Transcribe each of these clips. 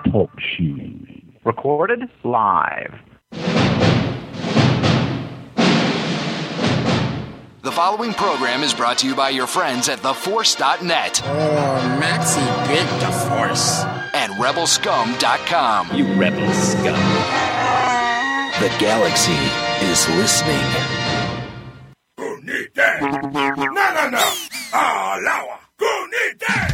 Talk show. Recorded live. The following program is brought to you by your friends at TheForce.net. Oh, Maxie bit the Force. And RebelScum.com. You rebel scum. The galaxy is listening. Who need that? No. Lawa. Who need that?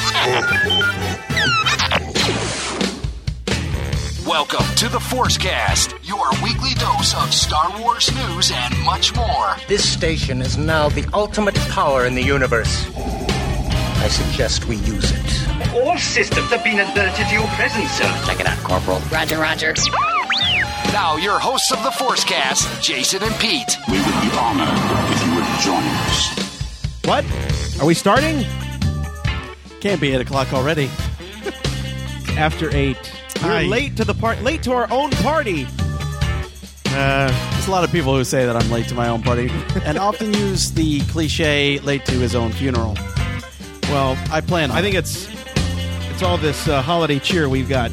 Welcome to the Forcecast, your weekly dose of Star Wars news and much more. This station is now the ultimate power in the universe. I suggest we use it. All systems have been alerted to your presence, sir. Check it out, Corporal. Roger. Now, your hosts of the Forcecast, Jason and Pete. We would be honored if you would join us. What? Are we starting? Can't be 8 o'clock already. After 8. We're late to the late to our own party. There's a lot of people who say that I'm late to my own party and often use the cliche late to his own funeral. Well, I plan on I think it's all this holiday cheer we've got.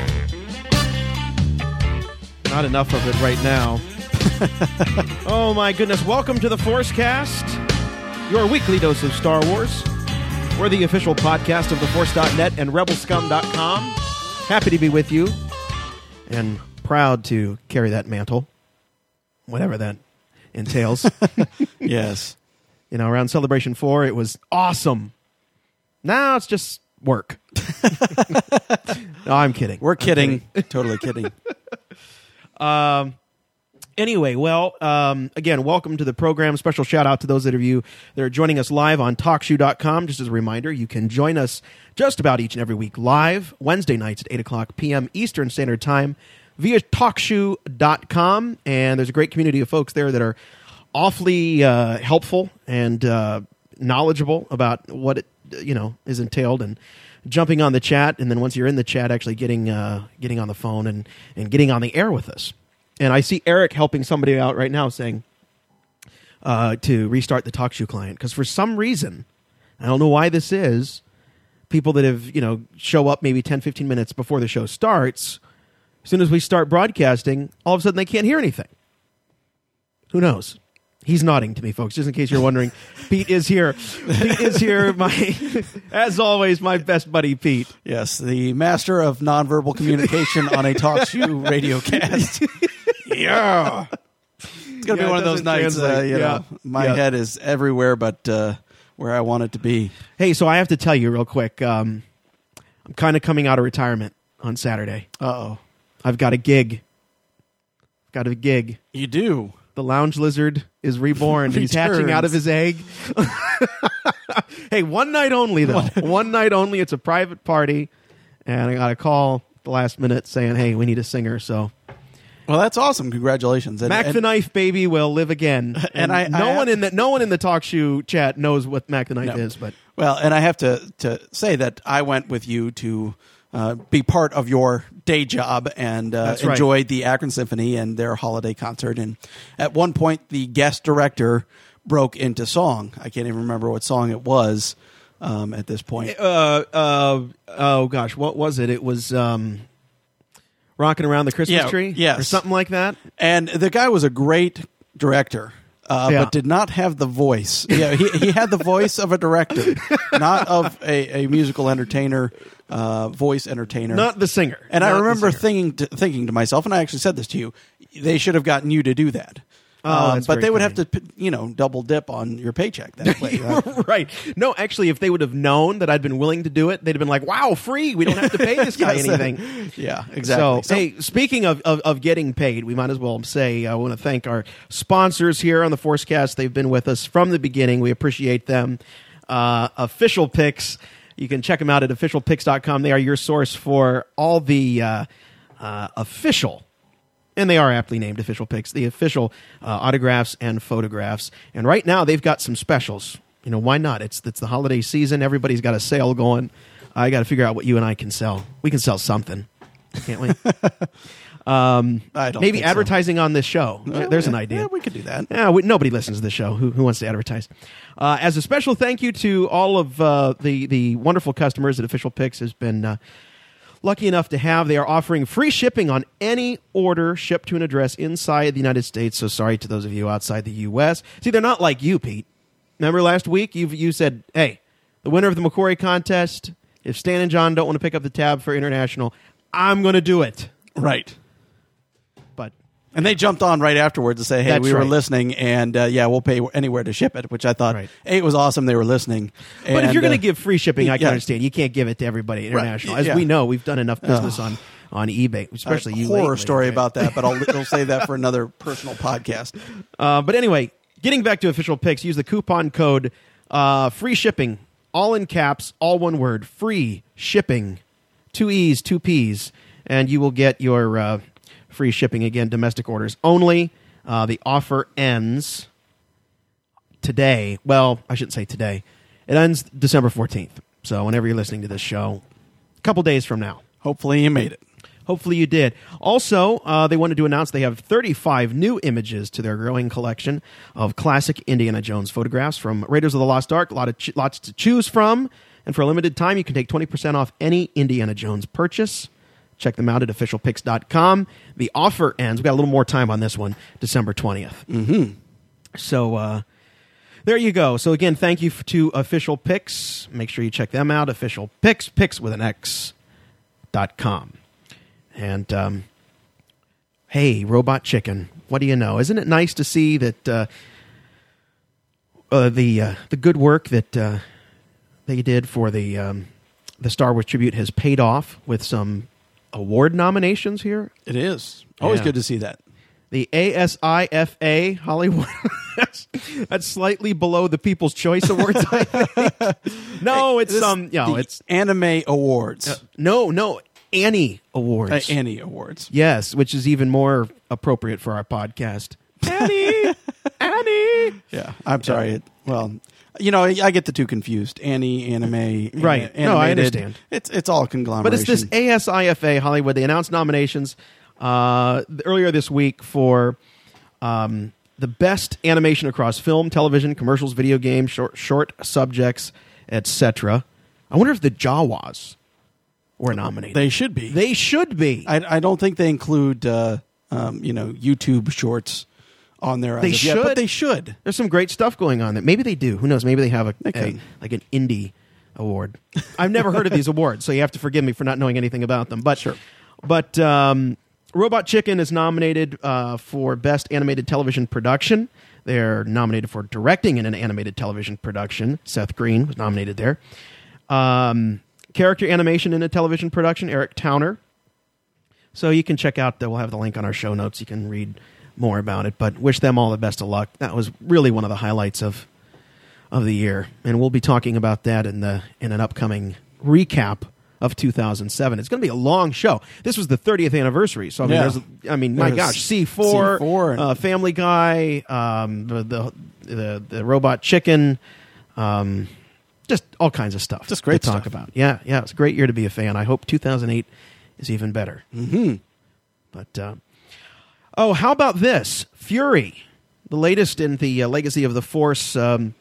Not enough of it right now. Oh my goodness. Welcome to the Forcecast, your weekly dose of Star Wars. We're the official podcast of TheForce.net and RebelScum.com. Happy to be with you and proud to carry that mantle, whatever that entails. Yes. You know, around Celebration 4, it was awesome. Now it's just work. No, I'm kidding. We're kidding. Totally kidding. Anyway, well, again, welcome to the program. Special shout out to those of you that are joining us live on TalkShoe.com. Just as a reminder, you can join us just about each and every week live, Wednesday nights at 8 o'clock p.m. Eastern Standard Time via TalkShoe.com. And there's a great community of folks there that are awfully helpful and knowledgeable about what it is entailed and jumping on the chat. And then once you're in the chat, actually getting on the phone and getting on the air with us. And I see Eric helping somebody out right now saying to restart the TalkShoe client. Because for some reason, I don't know why this is, people that have, show up maybe 10, 15 minutes before the show starts, as soon as we start broadcasting, all of a sudden they can't hear anything. Who knows? He's nodding to me, folks, just in case you're wondering. Pete is here. Pete is here, as always, my best buddy, Pete. Yes, the master of nonverbal communication on a TalkShoe radio cast. Yeah. It's going to be one of those nights, my head is everywhere but where I want it to be. Hey, so I have to tell you real quick, I'm kind of coming out of retirement on Saturday. Uh-oh. I've got a gig. You do? The lounge lizard is reborn. He's hatching out of his egg. Hey, one night only, though. One night only. It's a private party. And I got a call at the last minute saying, hey, we need a singer. So, well, that's awesome. Congratulations. Mac the Knife Baby will live again. And no one in the TalkShoe chat knows what Mac the Knife is. But well, and I have to say that I went with you to be part of your day job and enjoyed the Akron Symphony and their holiday concert. And at one point, the guest director broke into song. I can't even remember what song it was at this point. Oh, gosh. What was it? It was Rocking Around the Christmas Tree? Yes. Or something like that? And the guy was a great director. But did not have the voice. Yeah, he had the voice of a director, not of a musical entertainer, voice entertainer. Not the singer. And I remember thinking to myself, and I actually said this to you, they should have gotten you to do that. But they would have to, double dip on your paycheck that way. Right. No, actually, if they would have known that I'd been willing to do it, they'd have been like, wow, free. We don't have to pay this guy anything. Yeah, exactly. So, hey, speaking of getting paid, we might as well say I want to thank our sponsors here on the Forcecast. They've been with us from the beginning. We appreciate them. Official Picks. You can check them out at officialpicks.com. They are your source for all the official, and they are aptly named official picks, the official autographs and photographs. And right now they've got some specials. Why not? It's the holiday season. Everybody's got a sale going. I got to figure out what you and I can sell. We can sell something, can't we? I don't maybe think advertising on this show. There's an idea. Yeah, we could do that. Yeah, nobody listens to the show. Who wants to advertise? As a special thank you to all of the wonderful customers at Official Picks has been lucky enough to have. They are offering free shipping on any order shipped to an address inside the United States. So sorry to those of you outside the U.S. See, they're not like you, Pete. Remember last week you said, hey, the winner of the Macquarie contest, if Stan and John don't want to pick up the tab for international, I'm going to do it. Right. And they jumped on right afterwards to say, hey, we were right. listening, and we'll pay anywhere to ship it, which I thought, right. A, it was awesome they were listening. But if you're going to give free shipping, I can understand. You can't give it to everybody international. Right. As we know, we've done enough business on eBay, especially you. Horror story about that, but I'll save that for another personal podcast. But anyway, getting back to official picks, use the coupon code free shipping, all in caps, all one word, free shipping, 2 E's, 2 P's, and you will get your free shipping. Again, domestic orders only. The offer ends today. Well, I shouldn't say today. It ends December 14th. So whenever you're listening to this show, a couple days from now. Hopefully you made it. Hopefully you did. Also, they wanted to announce they have 35 new images to their growing collection of classic Indiana Jones photographs from Raiders of the Lost Ark. Lots to choose from. And for a limited time, you can take 20% off any Indiana Jones purchase. Check them out at officialpicks.com. The offer ends. We've got a little more time on this one, December 20th. Mm-hmm. So there you go. So again, thank you to Official Picks. Make sure you check them out. Official Picks, picks with an X.com. And hey, Robot Chicken, what do you know? Isn't it nice to see that the good work that they did for the Star Wars tribute has paid off with some award nominations here? It is. Always good to see that. The ASIFA Hollywood. That's slightly below the People's Choice Awards, I think. No, it's it's Anime Awards. No, Annie Awards. Annie Awards. Yes, which is even more appropriate for our podcast. Annie! Yeah, I'm sorry. Well, I get the two confused. Anime. Right. Animated. No, I understand. It's all conglomeration. But it's this ASIFA Hollywood. They announced nominations earlier this week for the best animation across film, television, commercials, video games, short subjects, etc. I wonder if the Jawas were nominated. They should be. They should be. I don't think they include YouTube shorts on there. They should. But they should. There's some great stuff going on there. Maybe they do. Who knows? Maybe they have like an indie award. I've never heard of these awards, so you have to forgive me for not knowing anything about them. But sure. But Robot Chicken is nominated for Best Animated Television Production. They're nominated for directing in an animated television production. Seth Green was nominated there. Character animation in a television production, Eric Towner. So you can check out, we'll have the link on our show notes. You can read more about it, but wish them all the best of luck. That was really one of the highlights of the year, and we'll be talking about that in an upcoming recap of 2007. It's going to be a long show. This was the 30th anniversary, so my gosh, C4 Family Guy, the Robot Chicken, just all kinds of stuff. Just great to talk about. Yeah, it's a great year to be a fan. I hope 2008 is even better. Mm-hmm. But how about this? Fury, the latest in the Legacy of the Force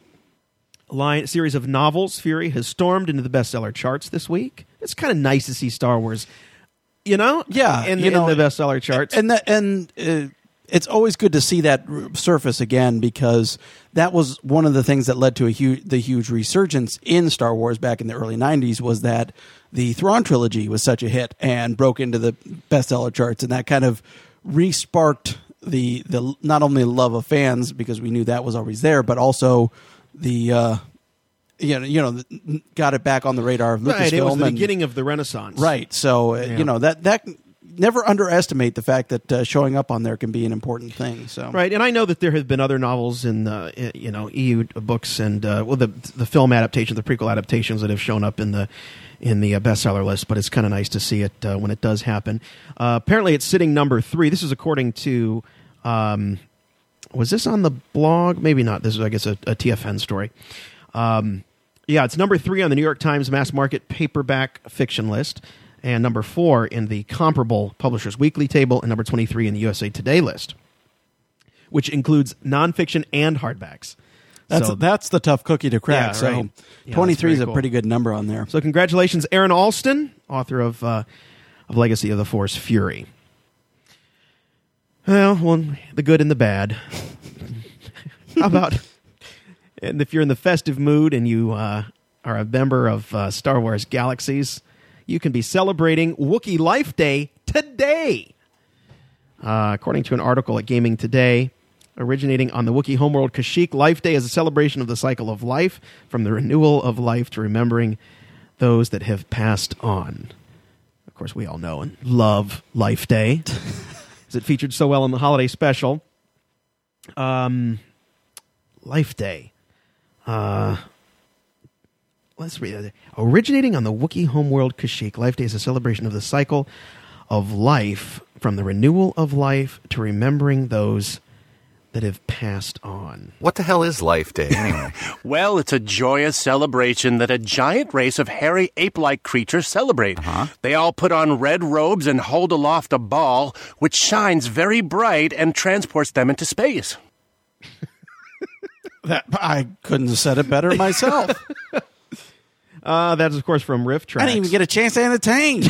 series of novels. Fury has stormed into the bestseller charts this week. It's kind of nice to see Star Wars, in the bestseller charts. And it's always good to see that surface again, because that was one of the things that led to the huge resurgence in Star Wars back in the early 90s, was that the Thrawn trilogy was such a hit and broke into the bestseller charts, and that kind of re-sparked the not only love of fans, because we knew that was always there, but also the got it back on the radar of Lucasfilm. Right, it was the beginning of the Renaissance. Right, so that never underestimate the fact that showing up on there can be an important thing. So right, and I know that there have been other novels in EU books and the film adaptations, the prequel adaptations that have shown up in the bestseller list. But it's kind of nice to see it when it does happen. Apparently, it's sitting number 3. This is according to. Was this on the blog? Maybe not. This is, I guess, a TFN story. It's number 3 on the New York Times mass market paperback fiction list, and number 4 in the comparable Publishers Weekly table, and number 23 in the USA Today list, which includes nonfiction and hardbacks. That's the tough cookie to crack. Yeah, right. 23 is a cool. pretty good number on there. So congratulations, Aaron Alston, author of of Legacy of the Force Fury. Well, the good and the bad. How about, and if you're in the festive mood and you are a member of Star Wars Galaxies, you can be celebrating Wookiee Life Day today. According to an article at Gaming Today, originating on the Wookiee homeworld Kashyyyk, Life Day is a celebration of the cycle of life, from the renewal of life to remembering those that have passed on. Of course, we all know and love Life Day, as it featured so well in the holiday special. Life Day. Let's read it. Originating on the Wookiee homeworld Kashyyyk, Life Day is a celebration of the cycle of life, from the renewal of life to remembering those that have passed on. What the hell is Life Day, anyway? Well, it's a joyous celebration that a giant race of hairy ape-like creatures celebrate. They all put on red robes and hold aloft a ball, which shines very bright and transports them into space. I couldn't have said it better myself. That's, of course, from Riff Tracks. I didn't even get a chance to entertain.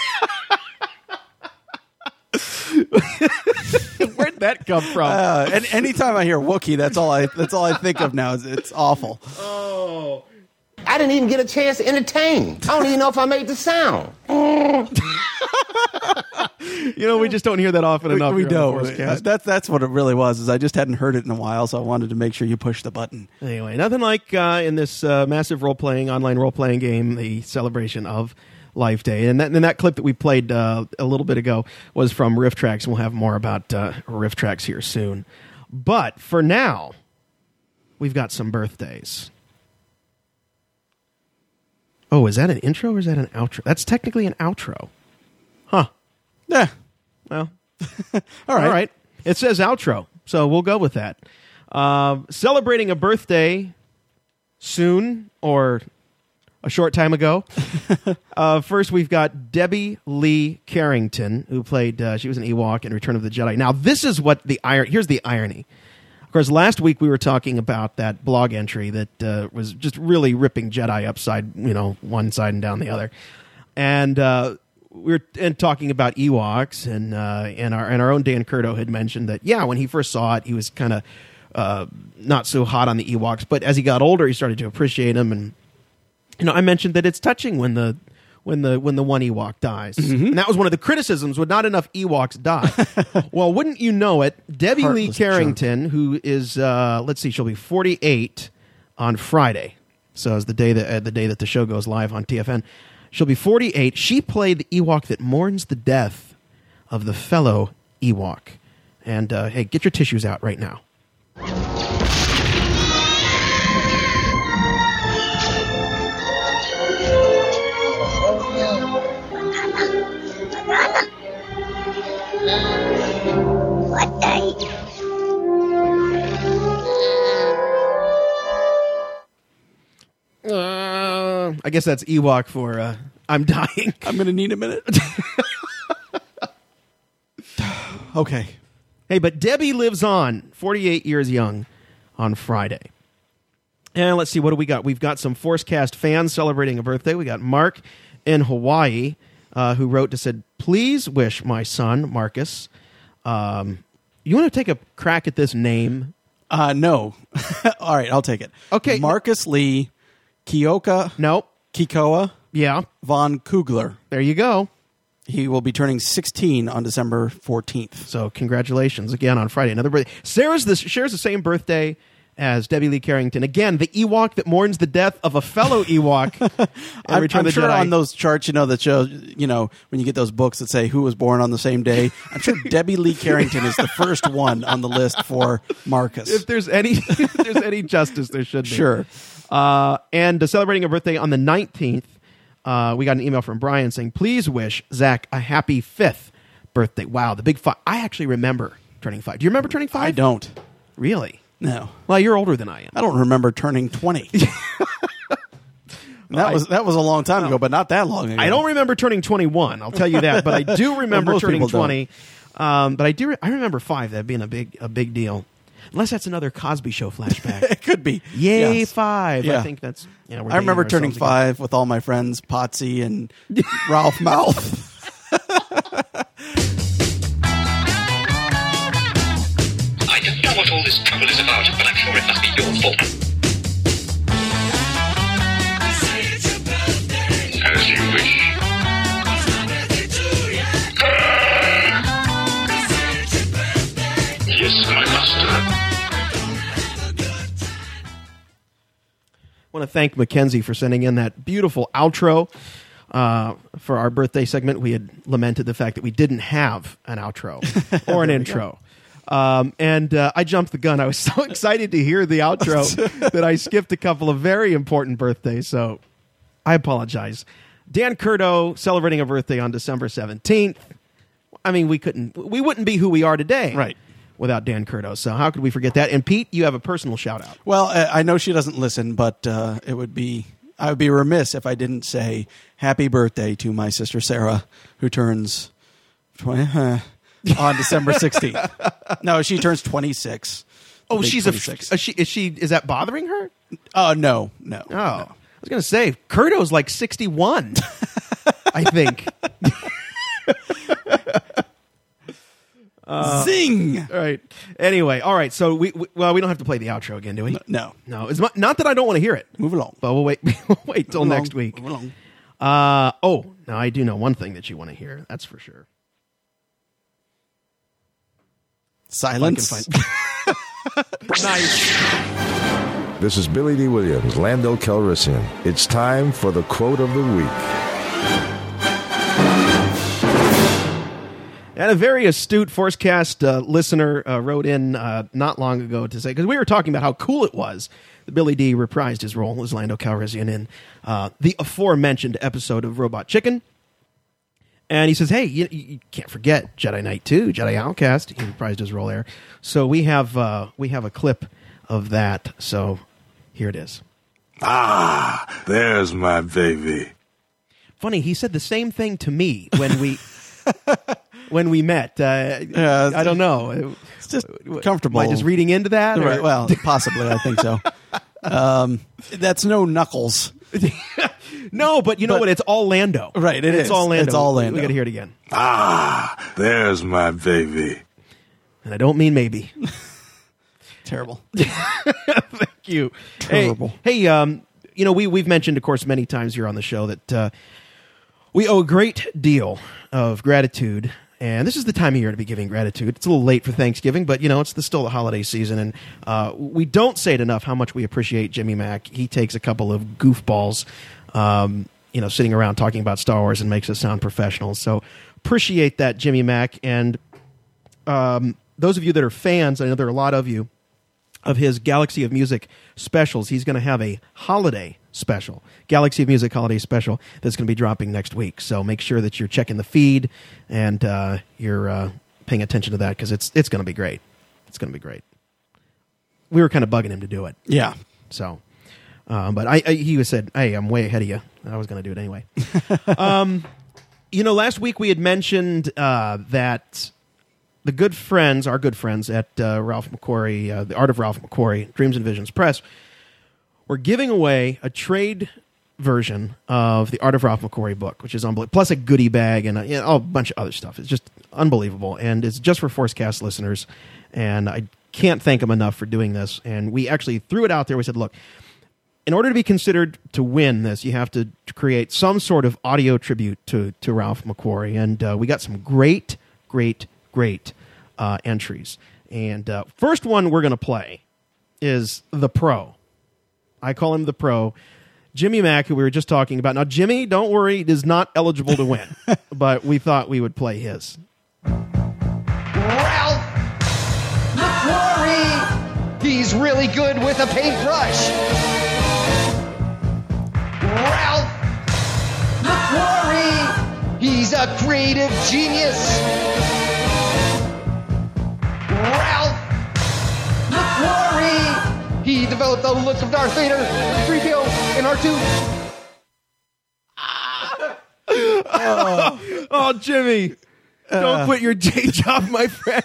Where'd that come from? And anytime I hear Wookiee, that's all I think of now. It's awful. Oh, I didn't even get a chance to entertain. I don't even know if I made the sound. We just don't hear that often enough. We don't. That's what it really was. Is I just hadn't heard it in a while, so I wanted to make sure you pushed the button. Anyway, nothing like in this massive online role-playing game, the celebration of Life Day. And that clip that we played a little bit ago was from Riff Tracks, and we'll have more about Riff Tracks here soon. But for now, we've got some birthdays. Oh, is that an intro or is that an outro? That's technically an outro. Huh. Yeah. Well, all right. It says outro, so we'll go with that. Celebrating a birthday soon, or a short time ago. First, we've got Debbie Lee Carrington, who played, she was an Ewok in Return of the Jedi. Now, this is what here's the irony. Of course, last week we were talking about that blog entry that was just really ripping Jedi upside, one side and down the other. And we were talking about Ewoks, and our own Dan Curto had mentioned that, when he first saw it, he was kind of not so hot on the Ewoks. But as he got older, he started to appreciate them. And I mentioned that it's touching when the one Ewok dies. Mm-hmm. And that was one of the criticisms, would not enough Ewoks die. Well, wouldn't you know it, Debbie Lee Carrington, who is, she'll be 48 on Friday. So it's the day that the show goes live on TFN. She'll be 48. She played the Ewok that mourns the death of the fellow Ewok. And, hey, get your tissues out right now. I guess that's Ewok for I'm dying. I'm going to need a minute. Okay. Hey, but Debbie lives on, 48 years young, on Friday. And let's see, what do we got? We've got some Forcecast fans celebrating a birthday. We got Mark in Hawaii, who wrote and said, please wish my son, Marcus. You want to take a crack at this name? No. All right, I'll take it. Okay. Marcus Lee Kioka. Nope. Kikoa. Yeah. Von Kugler. There you go. He will be turning 16 on December 14th. So congratulations again on Friday. Another birthday. Sarah shares the same birthday as Debbie Lee Carrington. Again, the Ewok that mourns the death of a fellow Ewok. I'm sure on those charts, that show, when you get those books that say who was born on the same day, I'm sure Debbie Lee Carrington is the first one on the list for Marcus. If there's any justice, there should be. Sure. And celebrating a birthday on the 19th, we got an email from Brian saying, please wish Zach a happy 5th birthday. Wow, the big 5. I actually remember turning 5. Do you remember turning 5? I don't. Really? No. Well, you're older than I am. I don't remember turning 20. That was a long time ago, but not that long ago. I don't remember turning 21, I'll tell you that, but I do remember turning 20. But I remember 5, that being a big deal. Unless that's another Cosby Show flashback. It could be. Yay, yes. 5. Yeah. I think that's... I remember turning 5 with all my friends, Potsy and Ralph Mouth. this trouble is about, but I'm sure it must be your fault. As you wish. Yes, my master. I want to thank Mackenzie for sending in that beautiful outro. For our birthday segment, we had lamented the fact that we didn't have an outro or an intro. And I jumped the gun. I was so excited to hear the outro that I skipped a couple of very important birthdays. So I apologize. Dan Curto celebrating a birthday on December 17th. I mean, we wouldn't be who we are today. Right. Without Dan Curto. So how could we forget that? And Pete, you have a personal shout out. Well, I know she doesn't listen, but I would be remiss if I didn't say happy birthday to my sister Sarah, who turns 20 on December 16th. No, she turns 26. Oh, she's 26. Is that bothering her? Oh, no. Oh, no. I was going to say Curto's like 61. I think. Zing! All right. Anyway, all right. So we don't have to play the outro again, do we? No. It's not that I don't want to hear it. Move along. But we'll wait. We'll wait till next week. Move along. Now I do know one thing that you want to hear. That's for sure. Silence. Nice. This is Billy D. Williams, Lando Calrissian. It's time for the quote of the week. And a very astute Forcecast listener wrote in not long ago to say, because we were talking about how cool it was that Billy D reprised his role as Lando Calrissian in the aforementioned episode of Robot Chicken. And he says, hey, you can't forget Jedi Knight 2, Jedi Outcast. He reprised his role there. So we have a clip of that. So here it is. Ah, there's my baby. Funny, he said the same thing to me when we... when we met. I don't know. It's just comfortable. Am I just reading into that? Right. Well, possibly. I think so. That's no Knuckles. No, but you know what? It's all Lando. Right, It's all Lando. It's all Lando. We got to hear it again. Ah, there's my baby. And I don't mean maybe. Terrible. Thank you. Terrible. Hey, we've mentioned, of course, many times here on the show that we owe a great deal of gratitude, and this is the time of year to be giving gratitude. It's a little late for Thanksgiving, but it's still the holiday season, and we don't say it enough how much we appreciate Jimmy Mack. He takes a couple of goofballs, sitting around talking about Star Wars and makes us sound professional. So appreciate that, Jimmy Mack, and those of you that are fans, I know there are a lot of you, of his Galaxy of Music specials. He's going to have a holiday special, Galaxy of Music holiday special, that's going to be dropping next week. So make sure that you're checking the feed and you're paying attention to that, because it's going to be great. It's going to be great. We were kind of bugging him to do it. Yeah. So, but he said, "Hey, I'm way ahead of you." I was going to do it anyway. Last week we had mentioned that our good friends at Ralph McQuarrie, the Art of Ralph McQuarrie, Dreams and Visions Press, were giving away a trade version of the Art of Ralph McQuarrie book, which is unbelievable, plus a goodie bag and a bunch of other stuff. It's just unbelievable, and it's just for Forcecast listeners, and I can't thank them enough for doing this. And we actually threw it out there. We said, look, in order to be considered to win this, you have to create some sort of audio tribute to Ralph McQuarrie, and we got some great entries. And first one we're going to play is The Pro. I call him The Pro. Jimmy Mack, who we were just talking about. Now, Jimmy, don't worry, is not eligible to win, but we thought we would play his. Ralph McQuarrie! He's really good with a paintbrush. Ralph McQuarrie! He's a creative genius. Ralph McQuarrie! He developed the look of Darth Vader, 3PO, and R2. Oh, Jimmy. Don't quit your day job, my friend.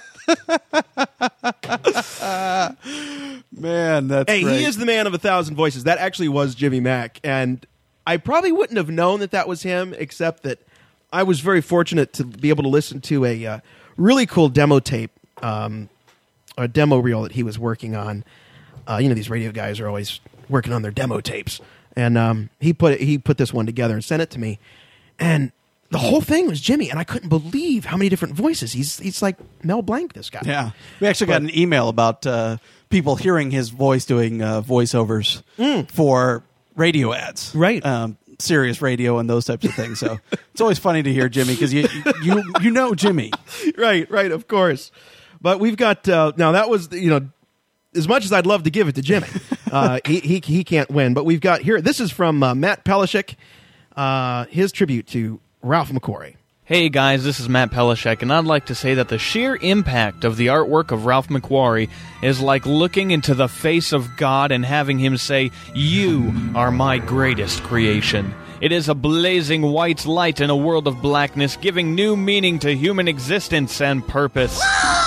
Man, that's great. He is the man of 1,000 voices. That actually was Jimmy Mack. And I probably wouldn't have known that was him, except that I was very fortunate to be able to listen to a really cool demo tape a demo reel that he was working on. These radio guys are always working on their demo tapes, and he put this one together and sent it to me, and the whole thing was Jimmy, and I couldn't believe how many different voices. He's like Mel Blanc, this guy. Yeah, we actually got an email about people hearing his voice doing voiceovers for radio ads, right? Sirius Radio and those types of things. So it's always funny to hear Jimmy because you know Jimmy, right, of course. But we've got now that was as much as I'd love to give it to Jimmy, he can't win. But we've got here. This is from Matt Pelishek, his tribute to Ralph McQuarrie. Hey guys, this is Matt Pelishek, and I'd like to say that the sheer impact of the artwork of Ralph McQuarrie is like looking into the face of God and having him say, "You are my greatest creation." It is a blazing white light in a world of blackness, giving new meaning to human existence and purpose.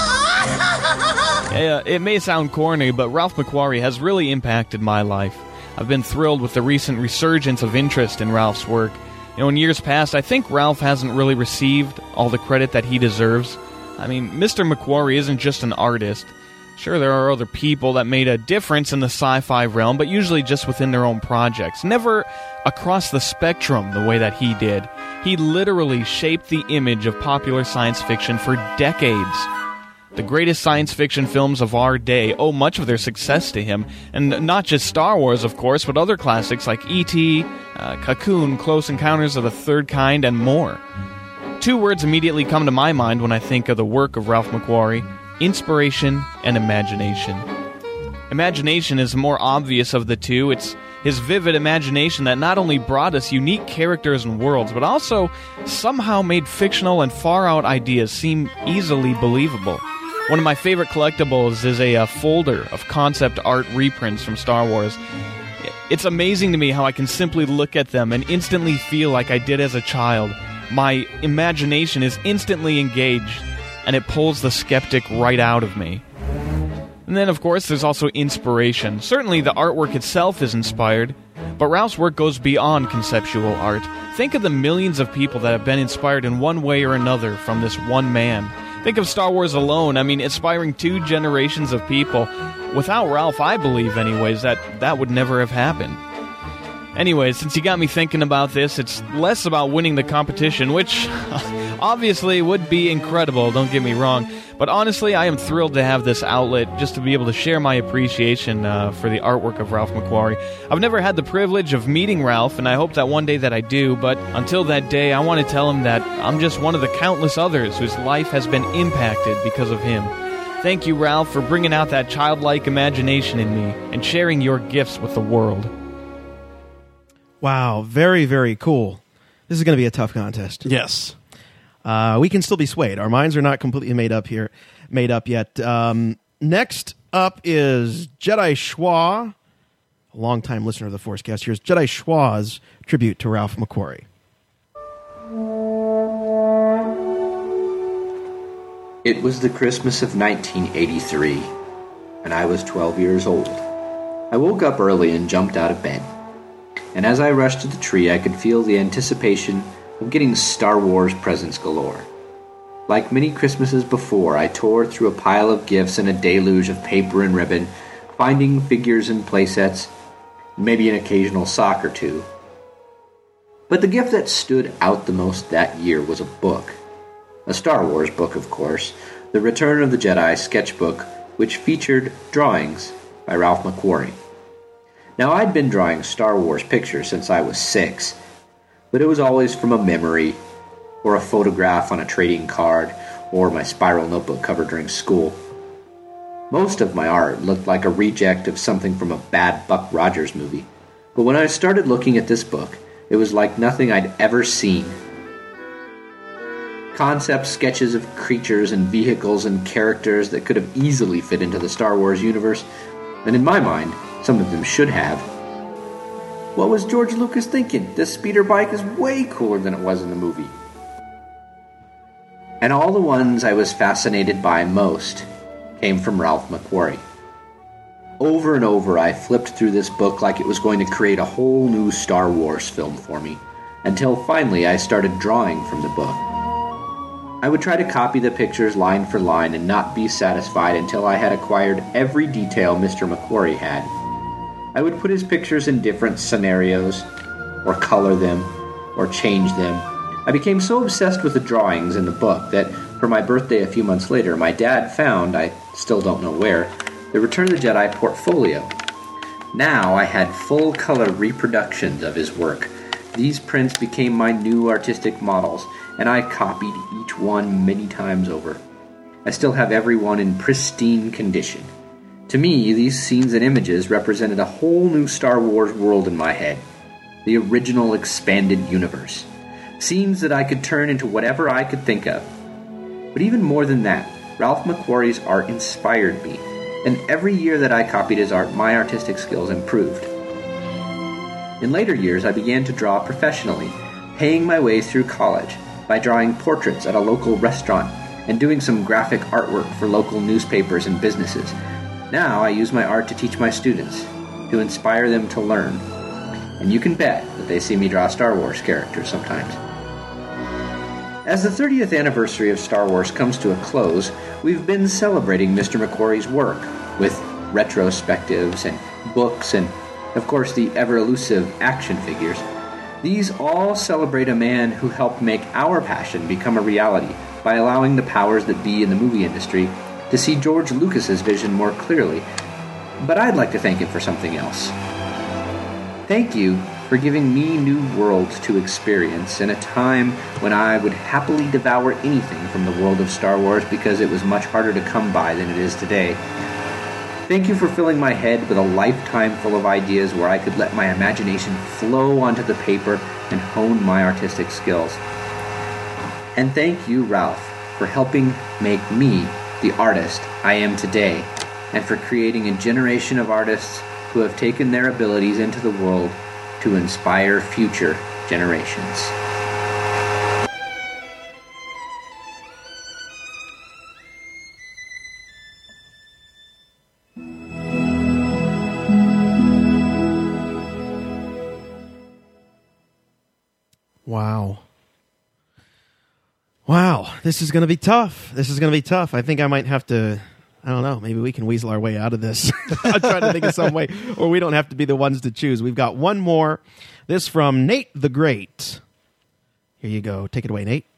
It may sound corny, but Ralph McQuarrie has really impacted my life. I've been thrilled with the recent resurgence of interest in Ralph's work. In years past, I think Ralph hasn't really received all the credit that he deserves. I mean, Mr. McQuarrie isn't just an artist. Sure, there are other people that made a difference in the sci-fi realm, but usually just within their own projects. Never across the spectrum the way that he did. He literally shaped the image of popular science fiction for decades. The greatest science fiction films of our day owe much of their success to him, and not just Star Wars, of course, but other classics like E.T., Cocoon, Close Encounters of the Third Kind, and more. Two words immediately come to my mind when I think of the work of Ralph McQuarrie: inspiration and imagination. Imagination is the more obvious of the two. It's his vivid imagination that not only brought us unique characters and worlds, but also somehow made fictional and far-out ideas seem easily believable. One of my favorite collectibles is a folder of concept art reprints from Star Wars. It's amazing to me how I can simply look at them and instantly feel like I did as a child. My imagination is instantly engaged, and it pulls the skeptic right out of me. And then, of course, there's also inspiration. Certainly the artwork itself is inspired, but Ralph's work goes beyond conceptual art. Think of the millions of people that have been inspired in one way or another from this one man. Think of Star Wars alone, inspiring 2 generations of people. Without Ralph, I believe, anyways, that would never have happened. Anyways, since you got me thinking about this, it's less about winning the competition, which obviously would be incredible, don't get me wrong. But honestly, I am thrilled to have this outlet just to be able to share my appreciation for the artwork of Ralph McQuarrie. I've never had the privilege of meeting Ralph, and I hope that one day that I do, but until that day, I want to tell him that I'm just one of the countless others whose life has been impacted because of him. Thank you, Ralph, for bringing out that childlike imagination in me and sharing your gifts with the world. Wow, very, very cool. This is going to be a tough contest. Yes. We can still be swayed. Our minds are not completely made up yet. Next up is Jedi Schwa, a longtime listener of the Forcecast. Here's Jedi Schwa's tribute to Ralph McQuarrie. It was the Christmas of 1983, and I was 12 years old. I woke up early and jumped out of bed. And as I rushed to the tree, I could feel the anticipation of getting Star Wars presents galore. Like many Christmases before, I tore through a pile of gifts and a deluge of paper and ribbon, finding figures and playsets, maybe an occasional sock or two. But the gift that stood out the most that year was a book. A Star Wars book, of course, The Return of the Jedi sketchbook, which featured drawings by Ralph McQuarrie. Now, I'd been drawing Star Wars pictures since I was 6, but it was always from a memory, or a photograph on a trading card, or my spiral notebook cover during school. Most of my art looked like a reject of something from a bad Buck Rogers movie, but when I started looking at this book, it was like nothing I'd ever seen. Concept sketches of creatures and vehicles and characters that could have easily fit into the Star Wars universe, and in my mind, some of them should have. What was George Lucas thinking? This speeder bike is way cooler than it was in the movie. And all the ones I was fascinated by most came from Ralph McQuarrie. Over and over, I flipped through this book like it was going to create a whole new Star Wars film for me, until finally I started drawing from the book. I would try to copy the pictures line for line and not be satisfied until I had acquired every detail Mr. McQuarrie had. I would put his pictures in different scenarios, or color them, or change them. I became so obsessed with the drawings in the book that for my birthday a few months later, my dad found, I still don't know where, the Return of the Jedi portfolio. Now I had full-color reproductions of his work. These prints became my new artistic models, and I copied each one many times over. I still have every one in pristine condition. To me, these scenes and images represented a whole new Star Wars world in my head. The original expanded universe. Scenes that I could turn into whatever I could think of. But even more than that, Ralph McQuarrie's art inspired me, and every year that I copied his art, my artistic skills improved. In later years, I began to draw professionally, paying my way through college by drawing portraits at a local restaurant and doing some graphic artwork for local newspapers and businesses. Now I use my art to teach my students, to inspire them to learn. And you can bet that they see me draw Star Wars characters sometimes. As the 30th anniversary of Star Wars comes to a close, we've been celebrating Mr. McQuarrie's work with retrospectives and books and, of course, the ever-elusive action figures. These all celebrate a man who helped make our passion become a reality by allowing the powers that be in the movie industry to see George Lucas's vision more clearly. But I'd like to thank him for something else. Thank you for giving me new worlds to experience in a time when I would happily devour anything from the world of Star Wars because it was much harder to come by than it is today. Thank you for filling my head with a lifetime full of ideas where I could let my imagination flow onto the paper and hone my artistic skills. And thank you, Ralph, for helping make me the artist I am today, and for creating a generation of artists who have taken their abilities into the world to inspire future generations. Wow. Wow, this is going to be tough. I think I might have to, I don't know, maybe we can weasel our way out of this. I'm trying to think of some way, or we don't have to be the ones to choose. We've got one more. This from Nate the Great. Here you go. Take it away, Nate.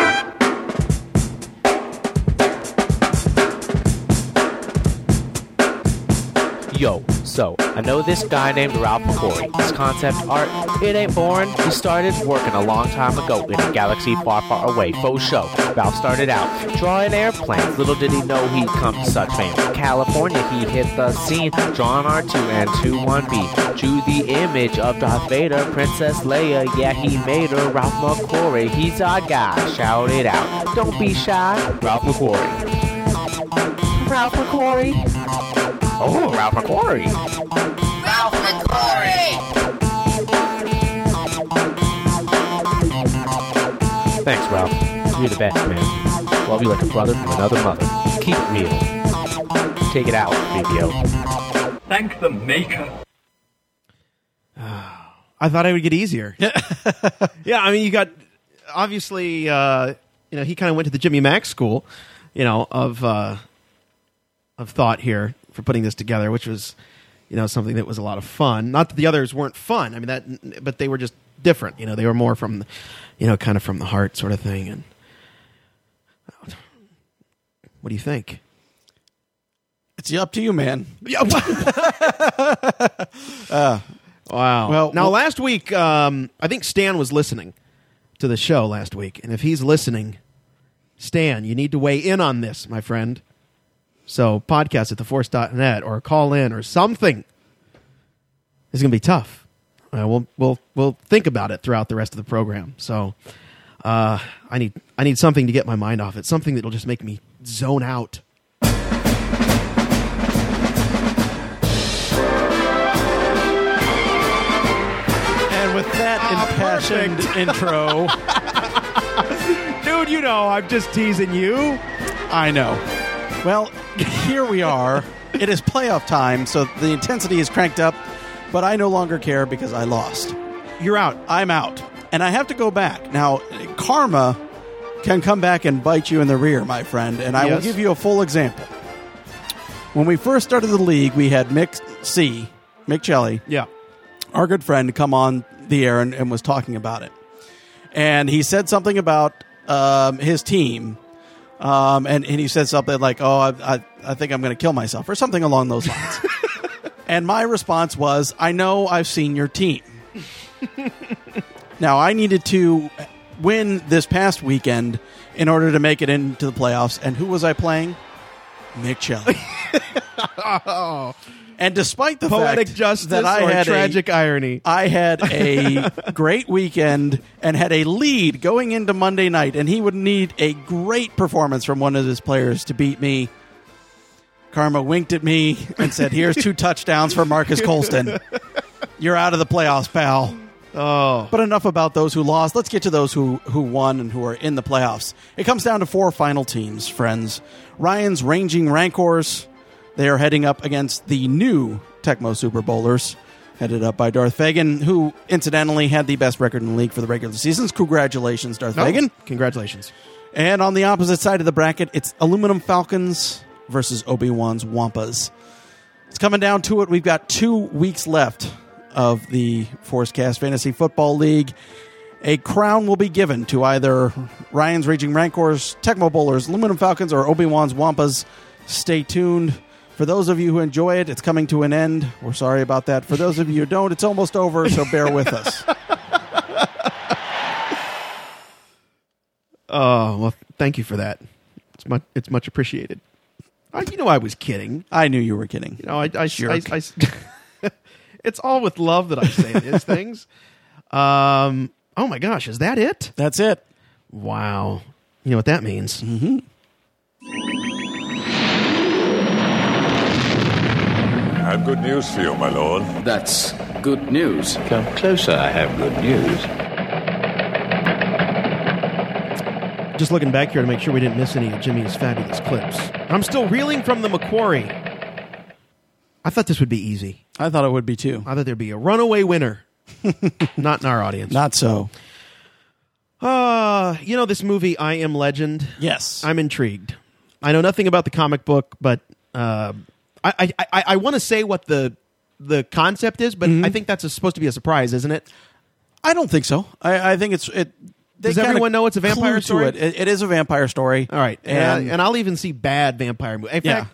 Yo, so, I know this guy named Ralph McQuarrie. His concept art, it ain't boring. He started working a long time ago in a galaxy far, far away, faux show. Ralph started out drawing airplanes. Little did he know he'd come to such fame. California, he hit the scene, drawing R2 and 21B. Drew the image of Darth Vader, Princess Leia, yeah, he made her. Ralph McQuarrie, he's our guy. Shout it out. Don't be shy. Ralph McQuarrie. Ralph McQuarrie. Oh, Ralph McQuarrie. Ralph McQuarrie! Thanks, Ralph. You're the best, man. Love you like a brother from another mother. Keep it real. Take it out, BBO. Thank the maker. I thought it would get easier. Yeah, I mean, you got, obviously, he kind of went to the Jimmy Mack school, of thought here for putting this together, which was, something that was a lot of fun. Not that the others weren't fun. I mean, but they were just different. They were more from, kind of from the heart sort of thing. And what do you think? It's up to you, man. Wow. Well, now last week, I think Stan was listening to the show last week, and if he's listening, Stan, you need to weigh in on this, my friend. So podcast at theforce.net or call in or something. It's going to be tough. We'll think about it throughout the rest of the program. So I need something to get my mind off it. Something that'll just make me zone out. And with that impassioned intro, dude, I'm just teasing you. I know. Well, here we are. It is playoff time, so the intensity is cranked up, but I no longer care because I lost. You're out. I'm out. And I have to go back. Now, karma can come back and bite you in the rear, my friend. And I will give you a full example. When we first started the league, we had Mick Shelley, our good friend, come on the air and was talking about it. And he said something about his team. And he said something like, I think I'm going to kill myself, or something along those lines. And my response was, I know, I've seen your team. Now, I needed to win this past weekend in order to make it into the playoffs. And who was I playing? Mick Shelley. And despite the poetic fact justice that I had tragic irony, I had a great weekend and had a lead going into Monday night, and he would need a great performance from one of his players to beat me. Karma winked at me and said, "Here's 2 touchdowns for Marcus Colston. You're out of the playoffs, pal." Oh. But enough about those who lost. Let's get to those who won and who are in the playoffs. It comes down to 4 final teams, friends. Ryan's Raging Rancors. They are heading up against the new Tecmo Super Bowlers, headed up by Darth Fagan, who incidentally had the best record in the league for the regular seasons. Congratulations, Darth Fagan. Congratulations. And on the opposite side of the bracket, it's Aluminum Falcons versus Obi-Wan's Wampas. It's coming down to it. We've got 2 weeks left of the Forcecast Fantasy Football League. A crown will be given to either Ryan's Raging Rancors, Tecmo Bowlers, Aluminum Falcons, or Obi-Wan's Wampas. Stay tuned. For those of you who enjoy it, it's coming to an end. We're sorry about that. For those of you who don't, it's almost over, so bear with us. Oh, well, thank you for that. It's much appreciated. I was kidding. I knew you were kidding. It's all with love that I say these things. Oh my gosh, is that it? That's it. Wow. You know what that means? Mm-hmm. I have good news for you, my lord. That's good news. Come closer, I have good news. Just looking back here to make sure we didn't miss any of Jimmy's fabulous clips. I'm still reeling from the Macquarie. I thought this would be easy. I thought it would be too. I thought there'd be a runaway winner. Not in our audience. Not so. This movie, I Am Legend? Yes. I'm intrigued. I know nothing about the comic book, but I want to say what the concept is, but I think that's supposed to be a surprise, isn't it? I don't think so. I think it's... Does everyone know it's a vampire story? It is a vampire story. All right. And I'll even see bad vampire movies. In fact,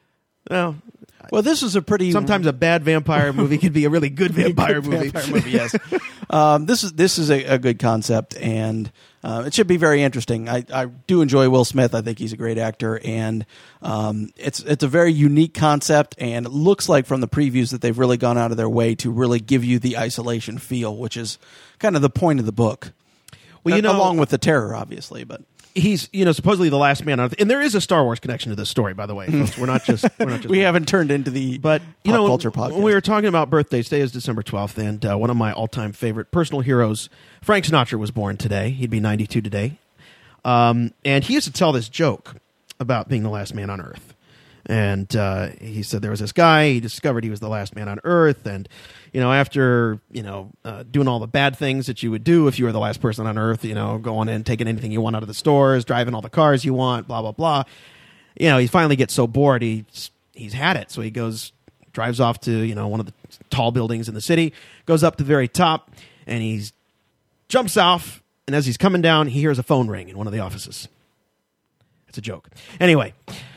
well, this is a pretty... Sometimes a bad vampire movie can be a really good vampire movie. Yes. This is a good concept, and it should be very interesting. I do enjoy Will Smith. I think he's a great actor, and it's a very unique concept, and it looks like from the previews that they've really gone out of their way to really give you the isolation feel, which is kind of the point of the book. Well, along with the terror, obviously, but... He's, supposedly the last man on Earth, and there is a Star Wars connection to this story, by the way. Folks. We're not just we haven't turned into the pop culture podcast. When we were talking about birthdays, today is December 12th, and one of my all-time favorite personal heroes, Frank Sinatra, was born today. He'd be 92 today, and he used to tell this joke about being the last man on Earth. And he said there was this guy, he discovered he was the last man on Earth, and after doing all the bad things that you would do if you were the last person on Earth, going in, taking anything you want out of the stores, driving all the cars you want, blah blah blah. He finally gets so bored he's had it, so he drives off to one of the tall buildings in the city, goes up to the very top, and he jumps off. And as he's coming down, he hears a phone ring in one of the offices. It's a joke. Anyway.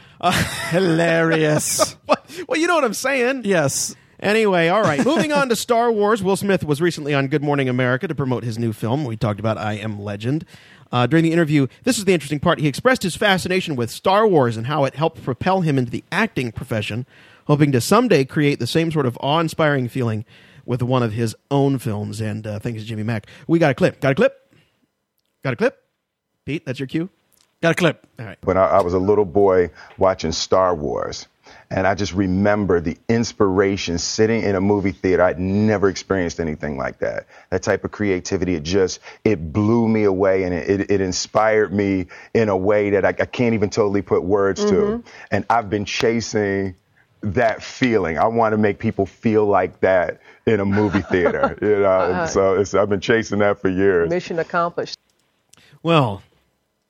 Hilarious. Well, you know what I'm saying. Yes. Anyway, all right. Moving on to Star Wars. Will Smith was recently on Good Morning America to promote his new film. We talked about I Am Legend. During the interview, this is the interesting part. He expressed his fascination with Star Wars and how it helped propel him into the acting profession, hoping to someday create the same sort of awe-inspiring feeling with one of his own films. And thanks to Jimmy Mack. We got a clip. Got a clip? Got a clip? Pete, that's your cue? Got a clip. All right. When I was a little boy watching Star Wars, and I just remember the inspiration sitting in a movie theater. I'd never experienced anything like that. That type of creativity, it blew me away, and it inspired me in a way that I can't even totally put words to. And I've been chasing that feeling. I want to make people feel like that in a movie theater. So I've been chasing that for years. Mission accomplished. Well,